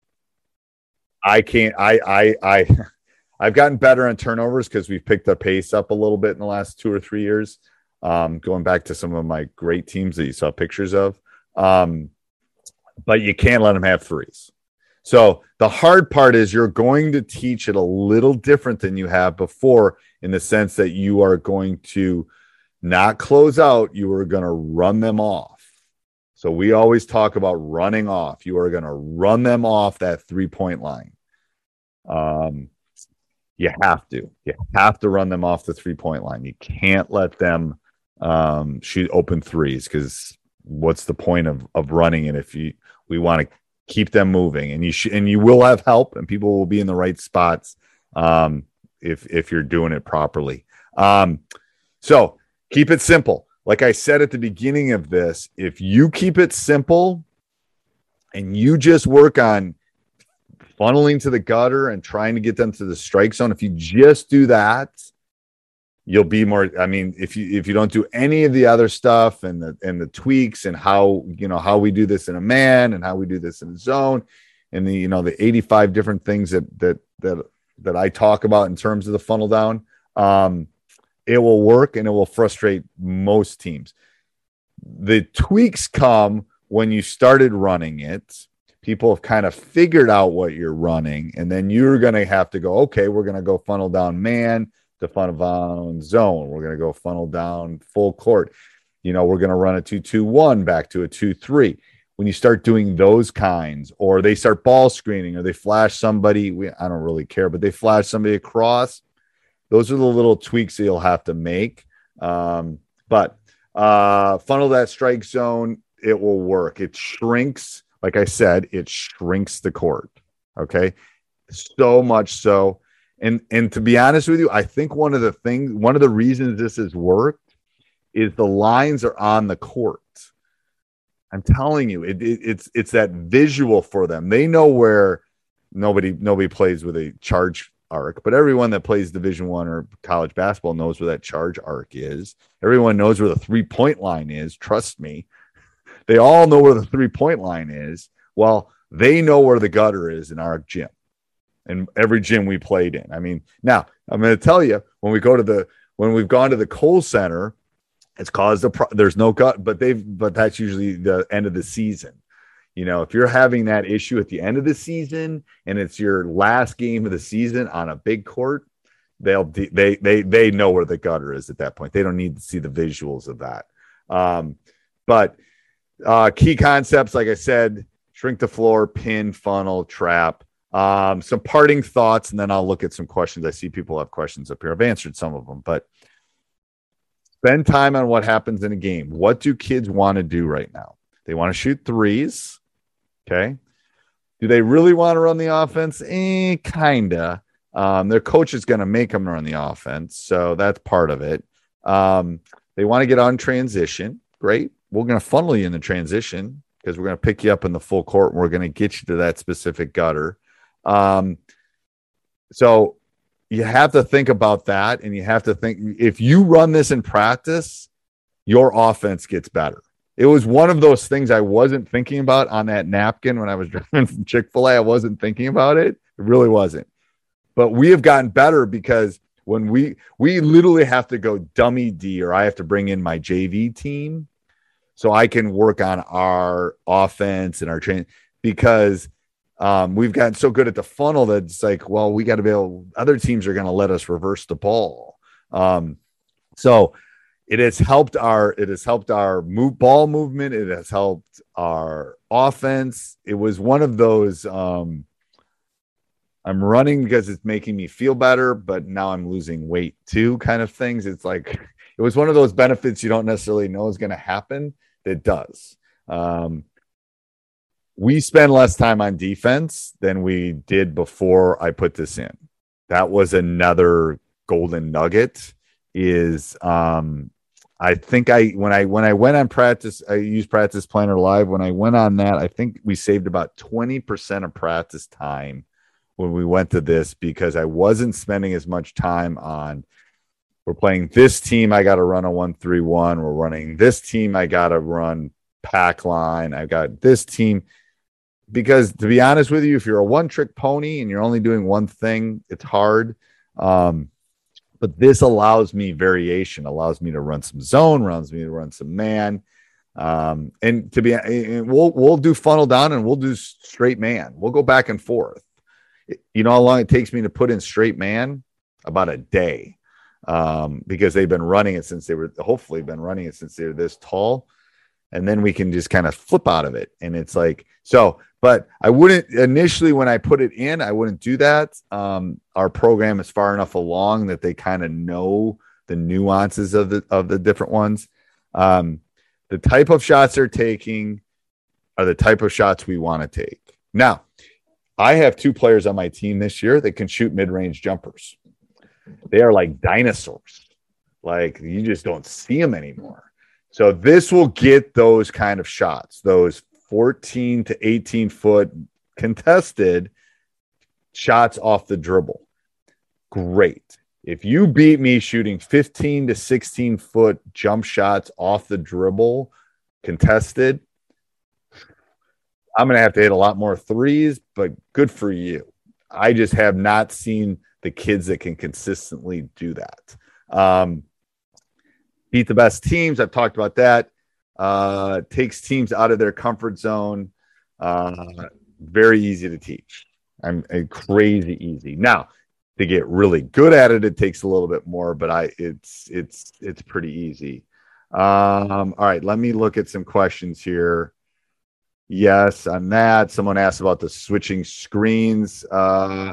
I can't, I, I, I, I've gotten better on turnovers because we've picked the pace up a little bit in the last two or three years. Um, going back to some of my great teams that you saw pictures of. Um, but you can't let them have threes. So the hard part is you're going to teach it a little different than you have before in the sense that you are going to not close out. You are going to run them off. So we always talk about running off. You are going to run them off that three-point line. Um, you have to. You have to run them off the three-point line. You can't let them um, shoot open threes because what's the point of of running it if you we want to keep them moving, and you sh- and you will have help and people will be in the right spots um, if if you're doing it properly. Um, so keep it simple. Like I said at the beginning of this, if you keep it simple and you just work on funneling to the gutter and trying to get them to the strike zone, if you just do that, you'll be more, I mean, if you if you don't do any of the other stuff and the and the tweaks and how, you know, how we do this in a man and how we do this in a zone and the, you know, the eighty-five different things that that that that I talk about in terms of the funnel down, um, it will work and it will frustrate most teams. The tweaks come when you started running it. People have kind of figured out what you're running, and then you're going to have to go, okay, we're going to go funnel down man to funnel down zone. We're going to go funnel down full court. You know, we're going to run a two two one back to a two three. When you start doing those kinds, or they start ball screening, or they flash somebody, we, I don't really care, but they flash somebody across. Those are the little tweaks that you'll have to make. Um, but uh, funnel that strike zone, it will work. It shrinks. Like I said, it shrinks the court. Okay. So much so. And, and to be honest with you, I think one of the things, one of the reasons this has worked is the lines are on the court. I'm telling you, it, it, it's, it's that visual for them. They know where nobody, nobody plays with a charge arc, but everyone that plays Division One or college basketball knows where that charge arc is. Everyone knows where the three point line is. Trust me. They all know where the three-point line is. Well, they know where the gutter is in our gym and every gym we played in. I mean, now I'm going to tell you, when we go to the, when we've gone to the Kohl Center, it's caused a, pro- there's no gut, but they've, but that's usually the end of the season. You know, if you're having that issue at the end of the season and it's your last game of the season on a big court, they'll, they, they, they know where the gutter is at that point. They don't need to see the visuals of that. Um, but, Uh, key concepts, like I said, shrink the floor, pin, funnel, trap. Um, some parting thoughts, and then I'll look at some questions. I see people have questions up here. I've answered some of them, but spend time on what happens in a game. What do kids want to do right now? They want to shoot threes. Okay. Do they really want to run the offense? Eh, kinda. Um, their coach is going to make them run the offense, so that's part of it. Um, they want to get on transition. Great. We're going to funnel you in the transition because we're going to pick you up in the full court and we're going to get you to that specific gutter. Um, so you have to think about that, and you have to think if you run this in practice, your offense gets better. It was one of those things I wasn't thinking about on that napkin when I was driving from Chick-fil-A. I wasn't thinking about it. It really wasn't. But we have gotten better because when we we literally have to go dummy D, or I have to bring in my J V team so I can work on our offense and our training, because um, we've gotten so good at the funnel that it's like, well, we got to be able, other teams are going to let us reverse the ball. Um, so it has helped our, it has helped our move ball movement. It has helped our offense. It was one of those, um, I'm running because it's making me feel better, but now I'm losing weight too, kind of things. It's like, it was one of those benefits you don't necessarily know is going to happen. It does. Um, we spend less time on defense than we did before I put this in. That was another golden nugget is, um, I think I, when I, when I went on practice, I used Practice Planner Live. When I went on that, I think we saved about twenty percent of practice time when we went to this, because I wasn't spending as much time on, we're playing this team, I got to run a one three one. We're running this team, I got to run pack line. I've got this team. Because to be honest with you, if you're a one-trick pony and you're only doing one thing, it's hard. Um, but this allows me variation, allows me to run some zone, allows me to run some man. Um, and to be, and we'll, we'll do funnel down and we'll do straight man. We'll go back and forth. You know how long it takes me to put in straight man? About a day. Um, because they've been running it since they were, hopefully been running it since they're this tall. And then we can just kind of flip out of it. And it's like, so, but I wouldn't initially, when I put it in, I wouldn't do that. Um, our program is far enough along that they kind of know the nuances of the, of the different ones. Um, the type of shots they're taking are the type of shots we want to take. Now, I have two players on my team this year that can shoot mid-range jumpers. They are like dinosaurs. Like you just don't see them anymore. So this will get those kind of shots, those fourteen to eighteen foot contested shots off the dribble. Great. If you beat me shooting fifteen to sixteen foot jump shots off the dribble contested, I'm going to have to hit a lot more threes, but good for you. I just have not seen the kids that can consistently do that. Um, beat the best teams. I've talked about that. Uh, takes teams out of their comfort zone. Uh, very easy to teach. I'm uh, crazy easy. Now, to get really good at it, it takes a little bit more, but I it's it's it's pretty easy. Um, all right, let me look at some questions here. Yes, on that. Someone asked about the switching screens. Uh,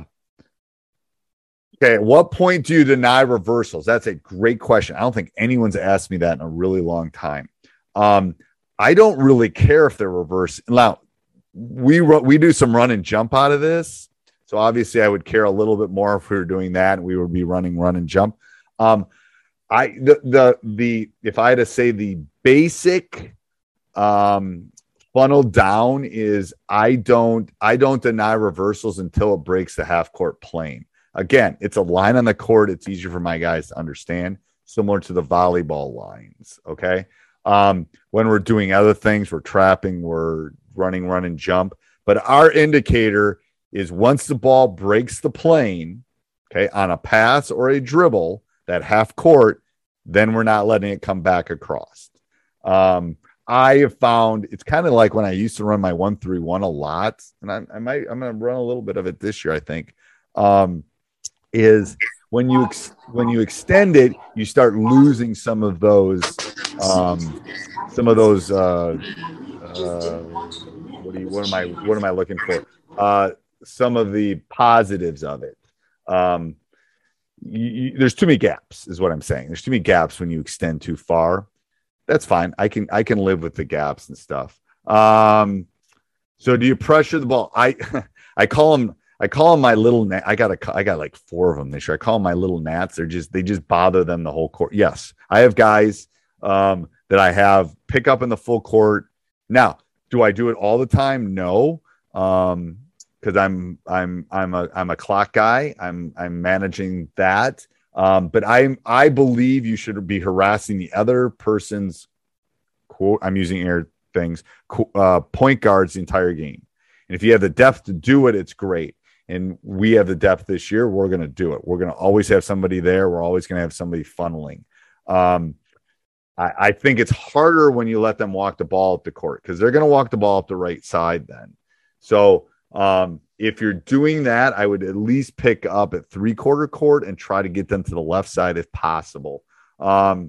okay, at what point do you deny reversals? That's a great question. I don't think anyone's asked me that in a really long time. Um, I don't really care if they're reverse. Now, we we do some run and jump out of this. So obviously I would care a little bit more if we were doing that and we would be running run and jump. Um, I the the the if I had to say the basic um funnel down is I don't I don't deny reversals until it breaks the half court plane. Again, it's a line on the court. It's easier for my guys to understand, similar to the volleyball lines. Okay. Um, when we're doing other things, we're trapping, we're running, run and jump. But our indicator is once the ball breaks the plane, okay, on a pass or a dribble, that half court, then we're not letting it come back across. Um, I have found it's kind of like when I used to run my one three one a lot, and I, I might I'm going to run a little bit of it this year. I think um, is when you ex- when you extend it, you start losing some of those um, some of those. Uh, uh, what do you? What am I? What am I looking for? Uh, some of the positives of it. Um, you, you, there's too many gaps, is what I'm saying. There's too many gaps when you extend too far. That's fine. I can I can live with the gaps and stuff. Um, So do you pressure the ball? I I call them I call them my little gnat. I got a I got like four of them this year. I call them my little gnats. They're just they just bother them the whole court. Yes, I have guys um, that I have pick up in the full court. Now, do I do it all the time? No, um, because I'm I'm I'm a I'm a clock guy. I'm I'm managing that. Um, but I I believe you should be harassing the other person's quote. I'm using air things uh, point guards the entire game. And if you have the depth to do it, it's great. And we have the depth this year. We're going to do it. We're going to always have somebody there. We're always going to have somebody funneling. Um, I, I think it's harder when you let them walk the ball up the court because they're going to walk the ball up the right side then. So um, if you're doing that, I would at least pick up at three-quarter court and try to get them to the left side if possible. Um,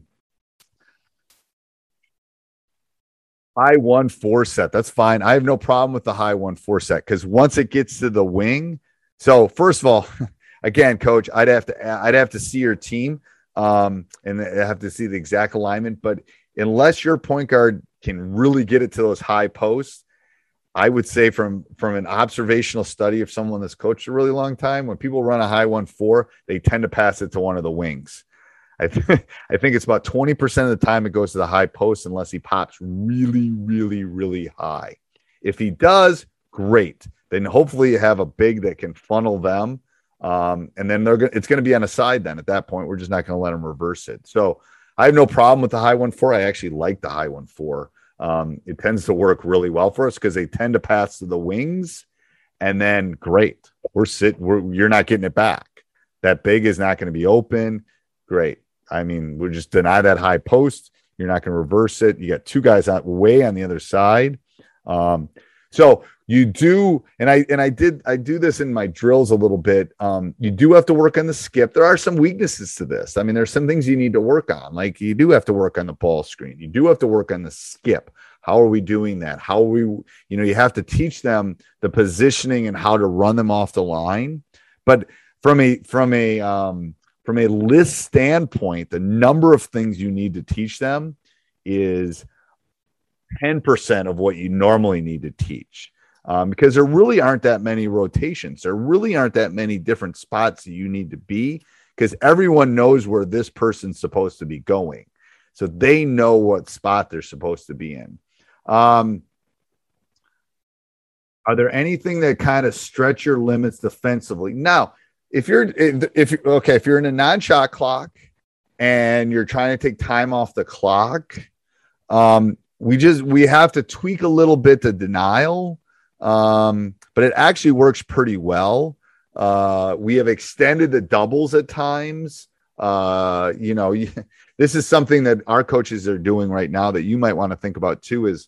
high one four set. That's fine. I have no problem with the high one four set because once it gets to the wing. So first of all, again, coach, I'd have to I'd have to see your team um, and I have to see the exact alignment. But unless your point guard can really get it to those high posts, I would say from from an observational study of someone that's coached a really long time, when people run a high one four, they tend to pass it to one of the wings. I, th- I think it's about twenty percent of the time it goes to the high post unless he pops really, really, really high. If he does, great. Then hopefully you have a big that can funnel them. Um, and then they're go- it's going to be on a side then. At that point, we're just not going to let them reverse it. So I have no problem with the high one four. I actually like the high one four. Um, it tends to work really well for us because they tend to pass to the wings. And then great. We're sit. We're, you're not getting it back. That big is not going to be open. Great. I mean, we'll just deny that high post. You're not going to reverse it. You got two guys out way on the other side. Um, so you do, and I and I did I do this in my drills a little bit. Um, you do have to work on the skip. There are some weaknesses to this. I mean, there's some things you need to work on. Like you do have to work on the ball screen. You do have to work on the skip. How are we doing that? How are we, you know, you have to teach them the positioning and how to run them off the line. But from a from a um, From a list standpoint, the number of things you need to teach them is ten percent of what you normally need to teach um, because there really aren't that many rotations. There really aren't that many different spots that you need to be because everyone knows where this person's supposed to be going. So they know what spot they're supposed to be in. Um, are there anything that kind of stretch your limits defensively? Now, If you're if, if okay, if you're in a non-shot clock and you're trying to take time off the clock, um, we just we have to tweak a little bit the denial, um, but it actually works pretty well. Uh, we have extended the doubles at times. Uh, you know, this is something that our coaches are doing right now that you might want to think about too. Is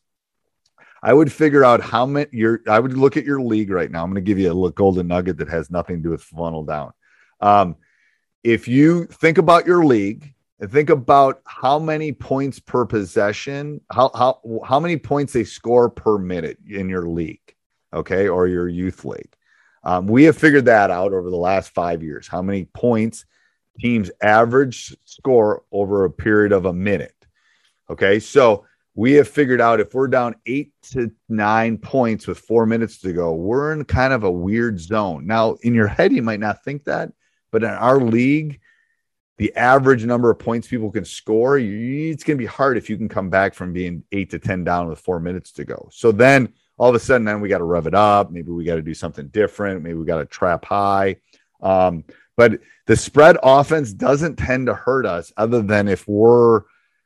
I would figure out how many your I would look at your league right now. I'm going to give you a golden nugget that has nothing to do with funnel down. Um, if you think about your league and think about how many points per possession, how how how many points they score per minute in your league, okay, or your youth league. Um, we have figured that out over the last five years. How many points teams average score over a period of a minute? Okay, so we have figured out if we're down eight to nine points with four minutes to go, we're in kind of a weird zone. Now, in your head, you might not think that, but in our league, the average number of points people can score, it's going to be hard if you can come back from being eight to ten down with four minutes to go. So then all of a sudden, then we got to rev it up. Maybe we got to do something different. Maybe we got to trap high. Um, but the spread offense doesn't tend to hurt us other than if we're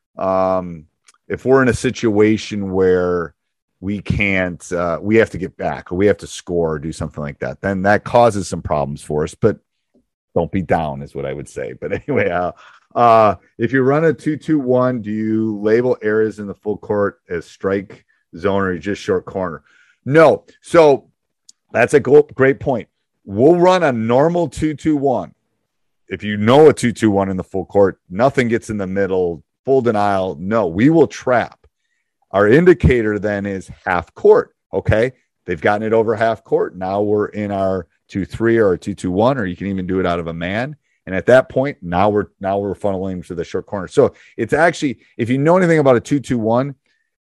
um, – if we're in a situation where we can't, uh, we have to get back or we have to score or do something like that, then that causes some problems for us, but don't be down is what I would say. But anyway, uh, uh, if you run a two two one, do you label areas in the full court as strike zone or just short corner? No. So that's a great point. We'll run a normal two two one. If you know a two two one in the full court, nothing gets in the middle, full denial. No, we will trap. Our indicator then is half court. Okay. They've gotten it over half court. Now we're in our two three or two two one, or you can even do it out of a man. And at that point, now we're now we're funneling to the short corner. So it's actually, if you know anything about a two two one,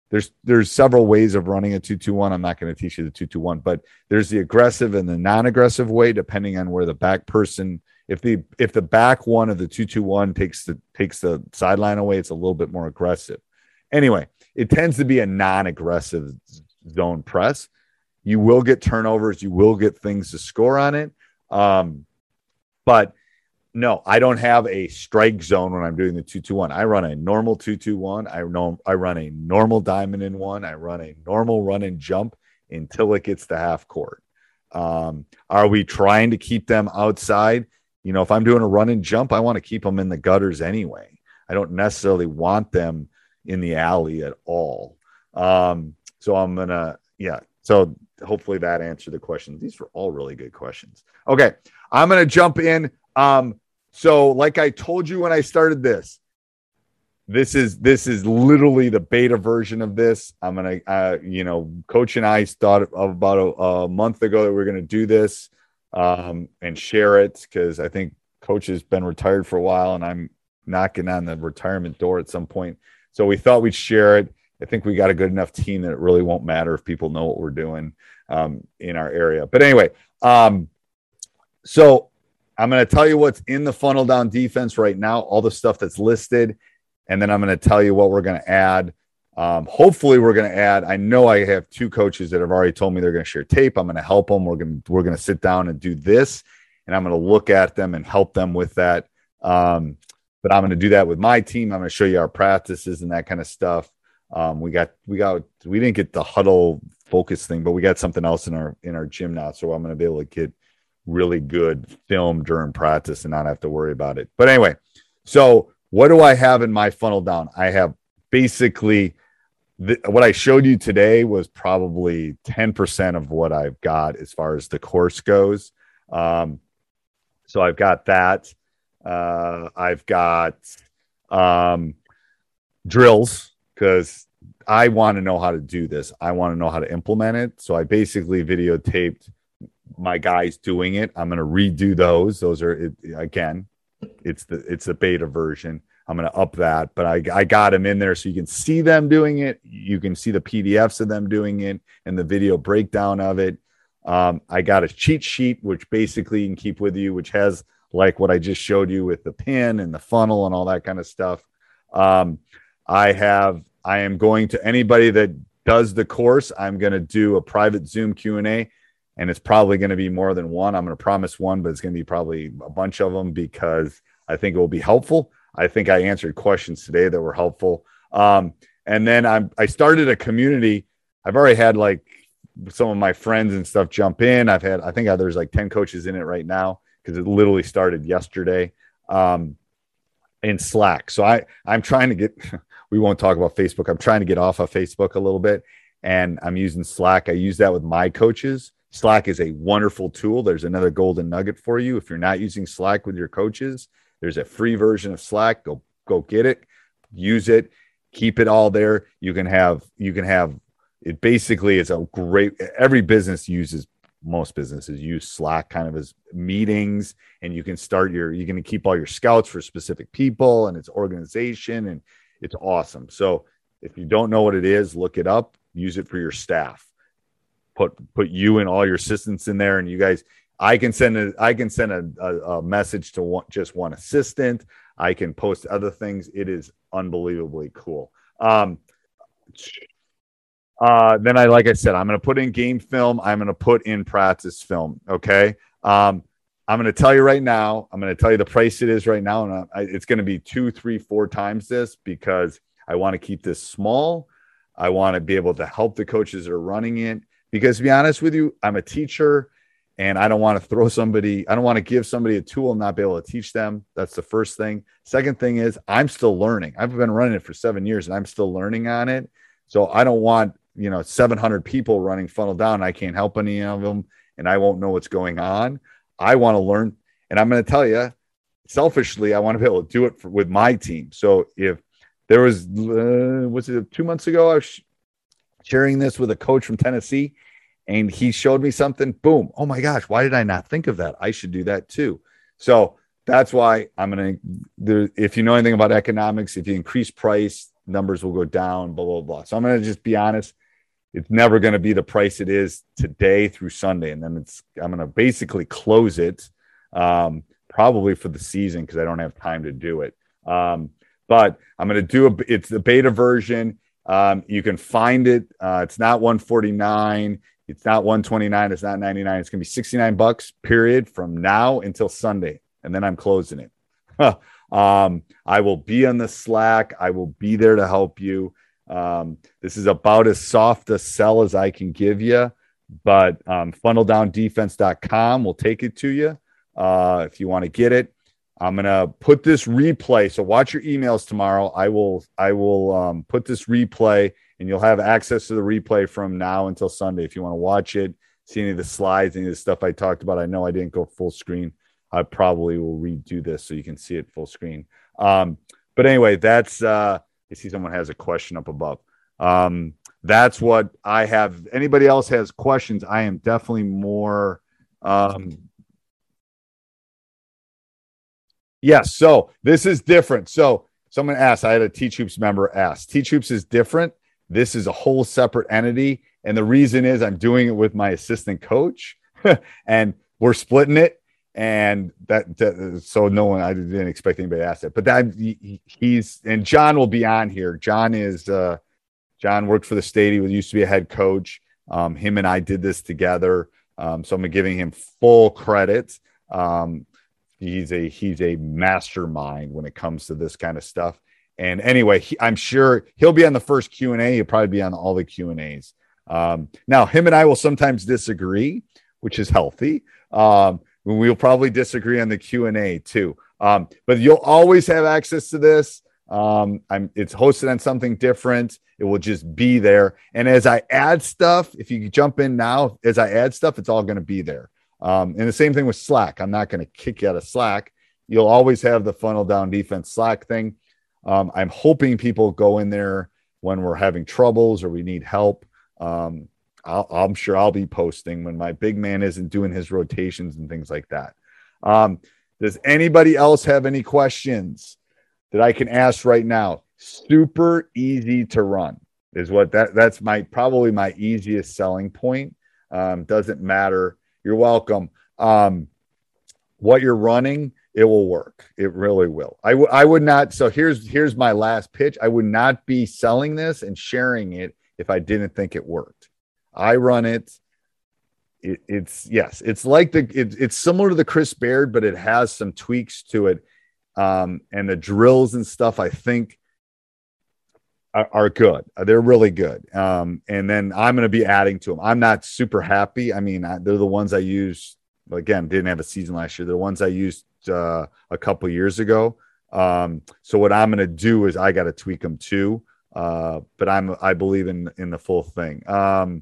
there's there's several ways of running a two two one. I'm not going to teach you the two two one, but there's the aggressive and the non-aggressive way, depending on where the back person. If the if the back one of the two two one takes the takes the sideline away, it's a little bit more aggressive. Anyway, it tends to be a non-aggressive zone press. You will get turnovers. You will get things to score on it. Um, but no, I don't have a strike zone when I'm doing the two two one. I run a normal two two one. I know I run a normal diamond in one. I run a normal run and jump until it gets to half court. Um, are we trying to keep them outside? You know, if I'm doing a run and jump, I want to keep them in the gutters anyway. I don't necessarily want them in the alley at all. Um, so I'm going to, yeah. So hopefully that answered the question. These were all really good questions. Okay. I'm going to jump in. Um, so like I told you when I started this, this is, this is literally the beta version of this. I'm going to, uh, you know, Coach and I thought of about a, a month ago that we're going to do this. Um, and share it because I think Coach has been retired for a while and I'm knocking on the retirement door at some point. So we thought we'd share it. I think we got a good enough team that it really won't matter if people know what we're doing um, in our area. But anyway, um, so I'm going to tell you what's in the funnel down defense right now, all the stuff that's listed, and then I'm going to tell you what we're going to add. Um, hopefully we're going to add, I know I have two coaches that have already told me they're going to share tape. I'm going to help them. We're going to, we're going to sit down and do this, and I'm going to look at them and help them with that. Um, but I'm going to do that with my team. I'm going to show you our practices and that kind of stuff. Um, we got, we got, we didn't get the huddle focus thing, but we got something else in our, in our gym now. So I'm going to be able to get really good film during practice and not have to worry about it. But anyway, so what do I have in my funnel down? I have basically, The, what I showed you today was probably ten percent of what I've got as far as the course goes. Um, so I've got that. Uh, I've got um, drills because I want to know how to do this. I want to know how to implement it. So I basically videotaped my guys doing it. I'm going to redo those. Those are, it, again, it's the it's the beta version. I'm going to up that, but I, I got them in there so you can see them doing it. You can see the P D Fs of them doing it and the video breakdown of it. Um, I got a cheat sheet, which basically you can keep with you, which has like what I just showed you with the pin and the funnel and all that kind of stuff. Um, I have, I am going to anybody that does the course, I'm going to do a private Zoom Q and A, and it's probably going to be more than one. I'm going to promise one, but it's going to be probably a bunch of them because I think it will be helpful. I think I answered questions today that were helpful. Um, and then I'm, I started a community. I've already had like some of my friends and stuff jump in. I've had, I think there's like ten coaches in it right now because it literally started yesterday um, in Slack. So I, I'm trying to get, we won't talk about Facebook. I'm trying to get off of Facebook a little bit, and I'm using Slack. I use that with my coaches. Slack is a wonderful tool. There's another golden nugget for you. If you're not using Slack with your coaches, there's a free version of Slack. Go, go get it, use it, keep it all there. You can have, you can have it. Basically, it's a great, every business uses, most businesses use Slack kind of as meetings, and you can start your, you can keep all your scouts for specific people, and it's organization, and it's awesome. So if you don't know what it is, look it up, use it for your staff, put, put you and all your assistants in there. And you guys, I can send a, I can send a, a, a message to one, just one assistant. I can post other things. It is unbelievably cool. Um, uh, then I, like I said, I'm going to put in game film. I'm going to put in practice film. Okay. Um, I'm going to tell you right now, I'm going to tell you the price it is right now. And I, it's going to be two, three, four times this because I want to keep this small. I want to be able to help the coaches that are running it because, to be honest with you, I'm a teacher. And I don't want to throw somebody, I don't want to give somebody a tool and not be able to teach them. That's the first thing. Second thing is I'm still learning. I've been running it for seven years and I'm still learning on it. So I don't want, you know, seven hundred people running funnel down. And I can't help any of them and I won't know what's going on. I want to learn. And I'm going to tell you, selfishly, I want to be able to do it for, with my team. So if there was, uh, was it two months ago, I was sharing this with a coach from Tennessee, and he showed me something, boom. Oh my gosh, why did I not think of that? I should do that too. So that's why I'm going to, if you know anything about economics, if you increase price, numbers will go down, blah, blah, blah. So I'm going to just be honest. It's never going to be the price it is today through Sunday. And then it's, I'm going to basically close it um, probably for the season because I don't have time to do it. Um, but I'm going to do a, it's the beta version. Um, you can find it. Uh, it's not one forty-nine. It's not one twenty-nine. It's not ninety-nine. It's going to be sixty-nine bucks period from now until Sunday. And then I'm closing it. um, I will be on the Slack. I will be there to help you. Um, this is about as soft a sell as I can give you, but um, funnel down defense dot com will take it to you uh, if you want to get it. I'm going to put this replay. So watch your emails tomorrow. I will, I will um, put this replay and you'll have access to the replay from now until Sunday. If you want to watch it, see any of the slides, any of the stuff I talked about. I know I didn't go full screen. I probably will redo this so you can see it full screen. Um, but anyway, that's, uh, I see someone has a question up above. Um, that's what I have. Anybody else has questions? I am definitely more, um, yes. So this is different. So someone asked, I had a Teach Hoops member ask, Teach Hoops is different. This is a whole separate entity. And the reason is I'm doing it with my assistant coach and we're splitting it. And that, that, so no one, I didn't expect anybody to ask that, but that he, he's, and John will be on here. John is, uh, John worked for the state. He was used to be a head coach. Um, him and I did this together. Um, so I'm giving him full credit. Um, he's a, he's a mastermind when it comes to this kind of stuff. And anyway, he, I'm sure he'll be on the first Q and A. He'll probably be on all the Q and A's. Um, now him and I will sometimes disagree, which is healthy. Um, We'll probably disagree on the Q and A too. Um, but you'll always have access to this. Um, I'm, it's hosted on something different. It will just be there. And as I add stuff, if you jump in now, as I add stuff, it's all going to be there. Um, and the same thing with Slack. I'm not going to kick you out of Slack. You'll always have the funnel down defense Slack thing. Um, I'm hoping people go in there when we're having troubles or we need help. Um, I'll, I'm sure I'll be posting when my big man isn't doing his rotations and things like that. Um, does anybody else have any questions that I can ask right now? Super easy to run is what that that's my probably my easiest selling point. Um, doesn't matter. You're welcome. Um, what you're running, it will work. It really will. I, w- I would not. So here's here's my last pitch. I would not be selling this and sharing it if I didn't think it worked. I run it. it it's yes, it's like the it, it's similar to the Chris Baird, but it has some tweaks to it. Um, and the drills and stuff, I think, are, are good. They're really good. Um, and then I'm going to be adding to them. I'm not super happy. I mean, I, they're the ones I used. Again, didn't have a season last year. They're the ones I used uh, a couple years ago. Um, so what I'm going to do is I got to tweak them too. Uh, but I'm I believe in in the full thing. Um,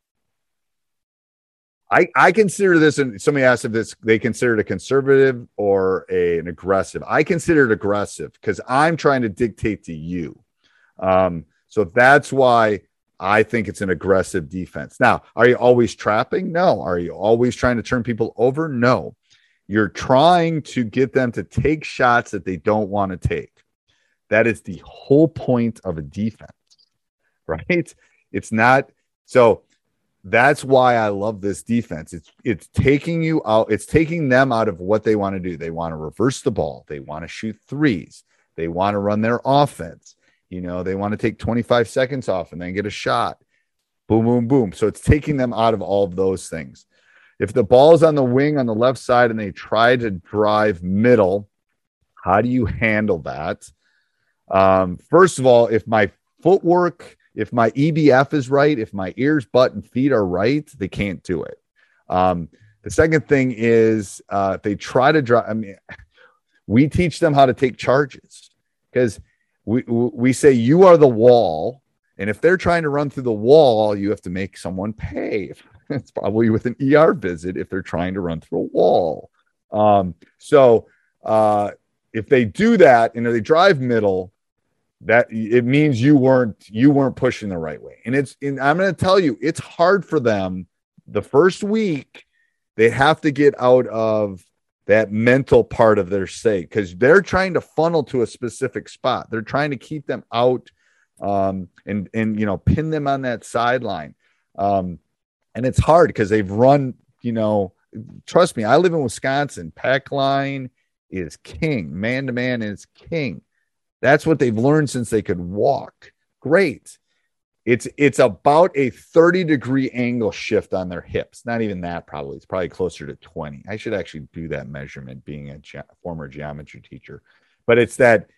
I, I consider this, and somebody asked if this they consider it a conservative or a, an aggressive. I consider it aggressive because I'm trying to dictate to you. Um, so that's why I think it's an aggressive defense. Now, are you always trapping? No. Are you always trying to turn people over? No. You're trying to get them to take shots that they don't want to take. That is the whole point of a defense, right? It's not so. That's why I love this defense. It's it's taking you out. It's taking them out of what they want to do. They want to reverse the ball. They want to shoot threes. They want to run their offense. You know, they want to take twenty-five seconds off and then get a shot. Boom, boom, boom. So it's taking them out of all of those things. If the ball is on the wing on the left side and they try to drive middle, how do you handle that? Um, first of all, if my footwork If my E B F is right, if my ears, butt, and feet are right, they can't do it. Um, the second thing is uh, if they try to drive, I mean, we teach them how to take charges because we we say you are the wall, and if they're trying to run through the wall, you have to make someone pay. It's probably with an E R visit if they're trying to run through a wall. Um, so uh, if they do that and they drive middle, that it means you weren't you weren't pushing the right way. And it's and I'm going to tell you, it's hard for them the first week. They have to get out of that mental part of their state because they're trying to funnel to a specific spot. They're trying to keep them out um, and, and, you know, pin them on that sideline. Um, and it's hard because they've run, you know, trust me, I live in Wisconsin. Pack line is king. Man to man is king. That's what they've learned since they could walk. Great. It's it's about a thirty degree angle shift on their hips. Not even that, probably. It's probably closer to twenty. I should actually do that measurement, being a ge- former geometry teacher. But it's that,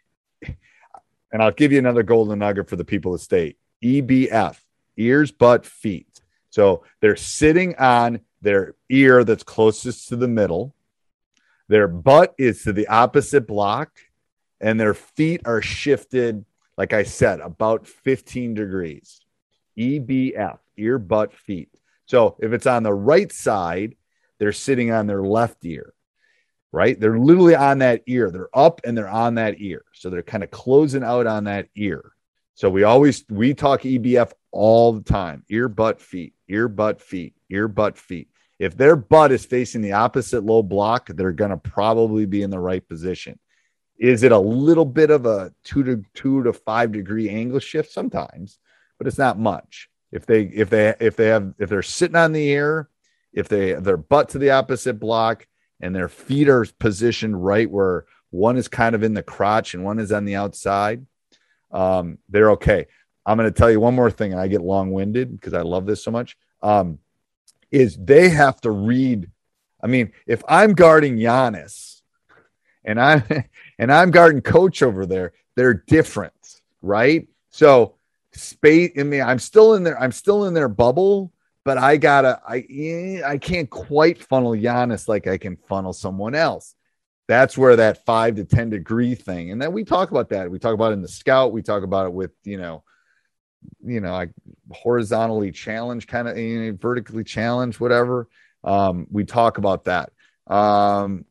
and I'll give you another golden nugget for the people of the state. E B F, ears, butt, feet. So they're sitting on their ear that's closest to the middle. Their butt is to the opposite block, and their feet are shifted, like I said, about fifteen degrees. E B F, ear, butt, feet. So if it's on the right side, they're sitting on their left ear, right? They're literally on that ear. They're up and they're on that ear. So they're kind of closing out on that ear. So we always, we talk E B F all the time. Ear, butt, feet, ear, butt, feet, ear, butt, feet. If their butt is facing the opposite low block, they're going to probably be in the right position. Is it a little bit of a two to two to five degree angle shift? Sometimes, but it's not much. If they, if they, if they have, if they're sitting on the ear, if they, their butt to the opposite block and their feet are positioned right where one is kind of in the crotch and one is on the outside, um, they're okay. I'm going to tell you one more thing, and I get long winded because I love this so much. Um, is they have to read. I mean, if I'm guarding Giannis and I'm, and I'm guarding coach over there, they're different, right? So space, I mean, I'm still in there. I'm still in their bubble, but I gotta, I, I can't quite funnel Giannis like I can funnel someone else. That's where that five to ten degree thing. And then we talk about that. We talk about it in the scout. We talk about it with, you know, you know, like horizontally challenged, kind of, you know, vertically challenged, whatever. Um, we talk about that. Um,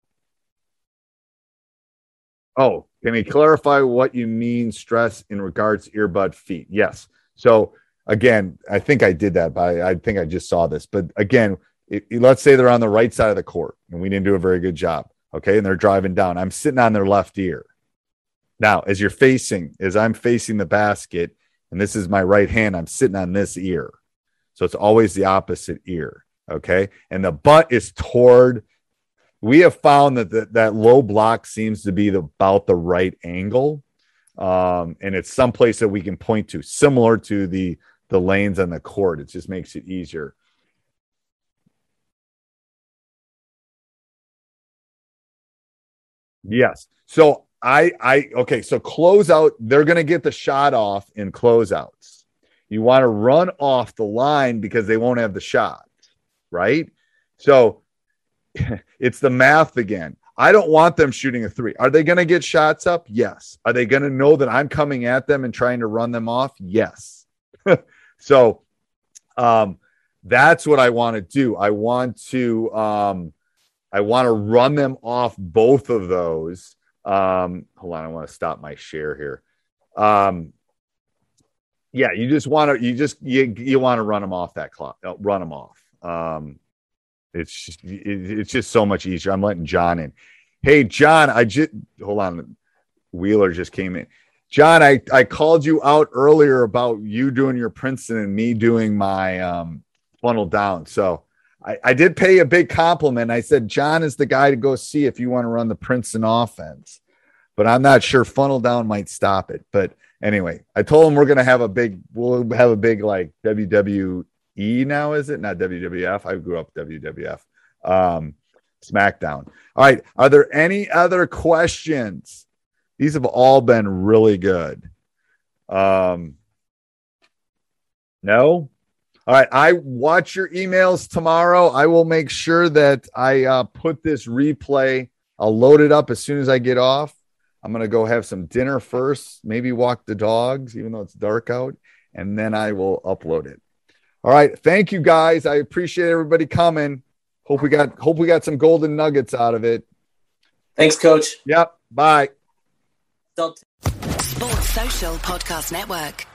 oh, can you clarify what you mean stress in regards to earbud feet? Yes. So again, I think I did that, but I, I think I just saw this. But again, it, let's say they're on the right side of the court and we didn't do a very good job. Okay. And they're driving down. I'm sitting on their left ear. Now, as you're facing, as I'm facing the basket, and this is my right hand, I'm sitting on this ear. So it's always the opposite ear. Okay. And the butt is toward, we have found that the, that low block seems to be the, about the right angle. Um, and it's someplace that we can point to, similar to the, the lanes on the court. It just makes it easier. Yes. So I, I, okay. So closeout, they're going to get the shot off in closeouts. You want to run off the line because they won't have the shot, right? So it's the math again. I don't want them shooting a three. Are they going to get shots up? Yes. Are they going to know that I'm coming at them and trying to run them off? Yes. So um, that's what I want to do. I want to, um, I want to run them off both of those. Um, hold on. I want to stop my share here. Um, yeah, you just want to, you just, you, you want to run them off that clock, run them off. Um, it's just, it, it's just so much easier. I'm letting John in. Hey, John, I just, hold on. Wheeler just came in. John, I, I called you out earlier about you doing your Princeton and me doing my, um, funnel down. So, I, I did pay a big compliment. I said, John is the guy to go see if you want to run the Princeton offense, but I'm not sure funnel down might stop it. But anyway, I told him we're going to have a big, we'll have a big like W W E now, is it? Not W W F. I grew up W W F. Um, SmackDown. All right. Are there any other questions? These have all been really good. Um, no? All right, I watch your emails tomorrow. I will make sure that I uh, put this replay. I'll load it up as soon as I get off. I'm going to go have some dinner first, maybe walk the dogs, even though it's dark out, and then I will upload it. All right, thank you guys. I appreciate everybody coming. Hope we got hope we got some golden nuggets out of it. Thanks, Coach. Yep. Bye. Sports Social Podcast Network.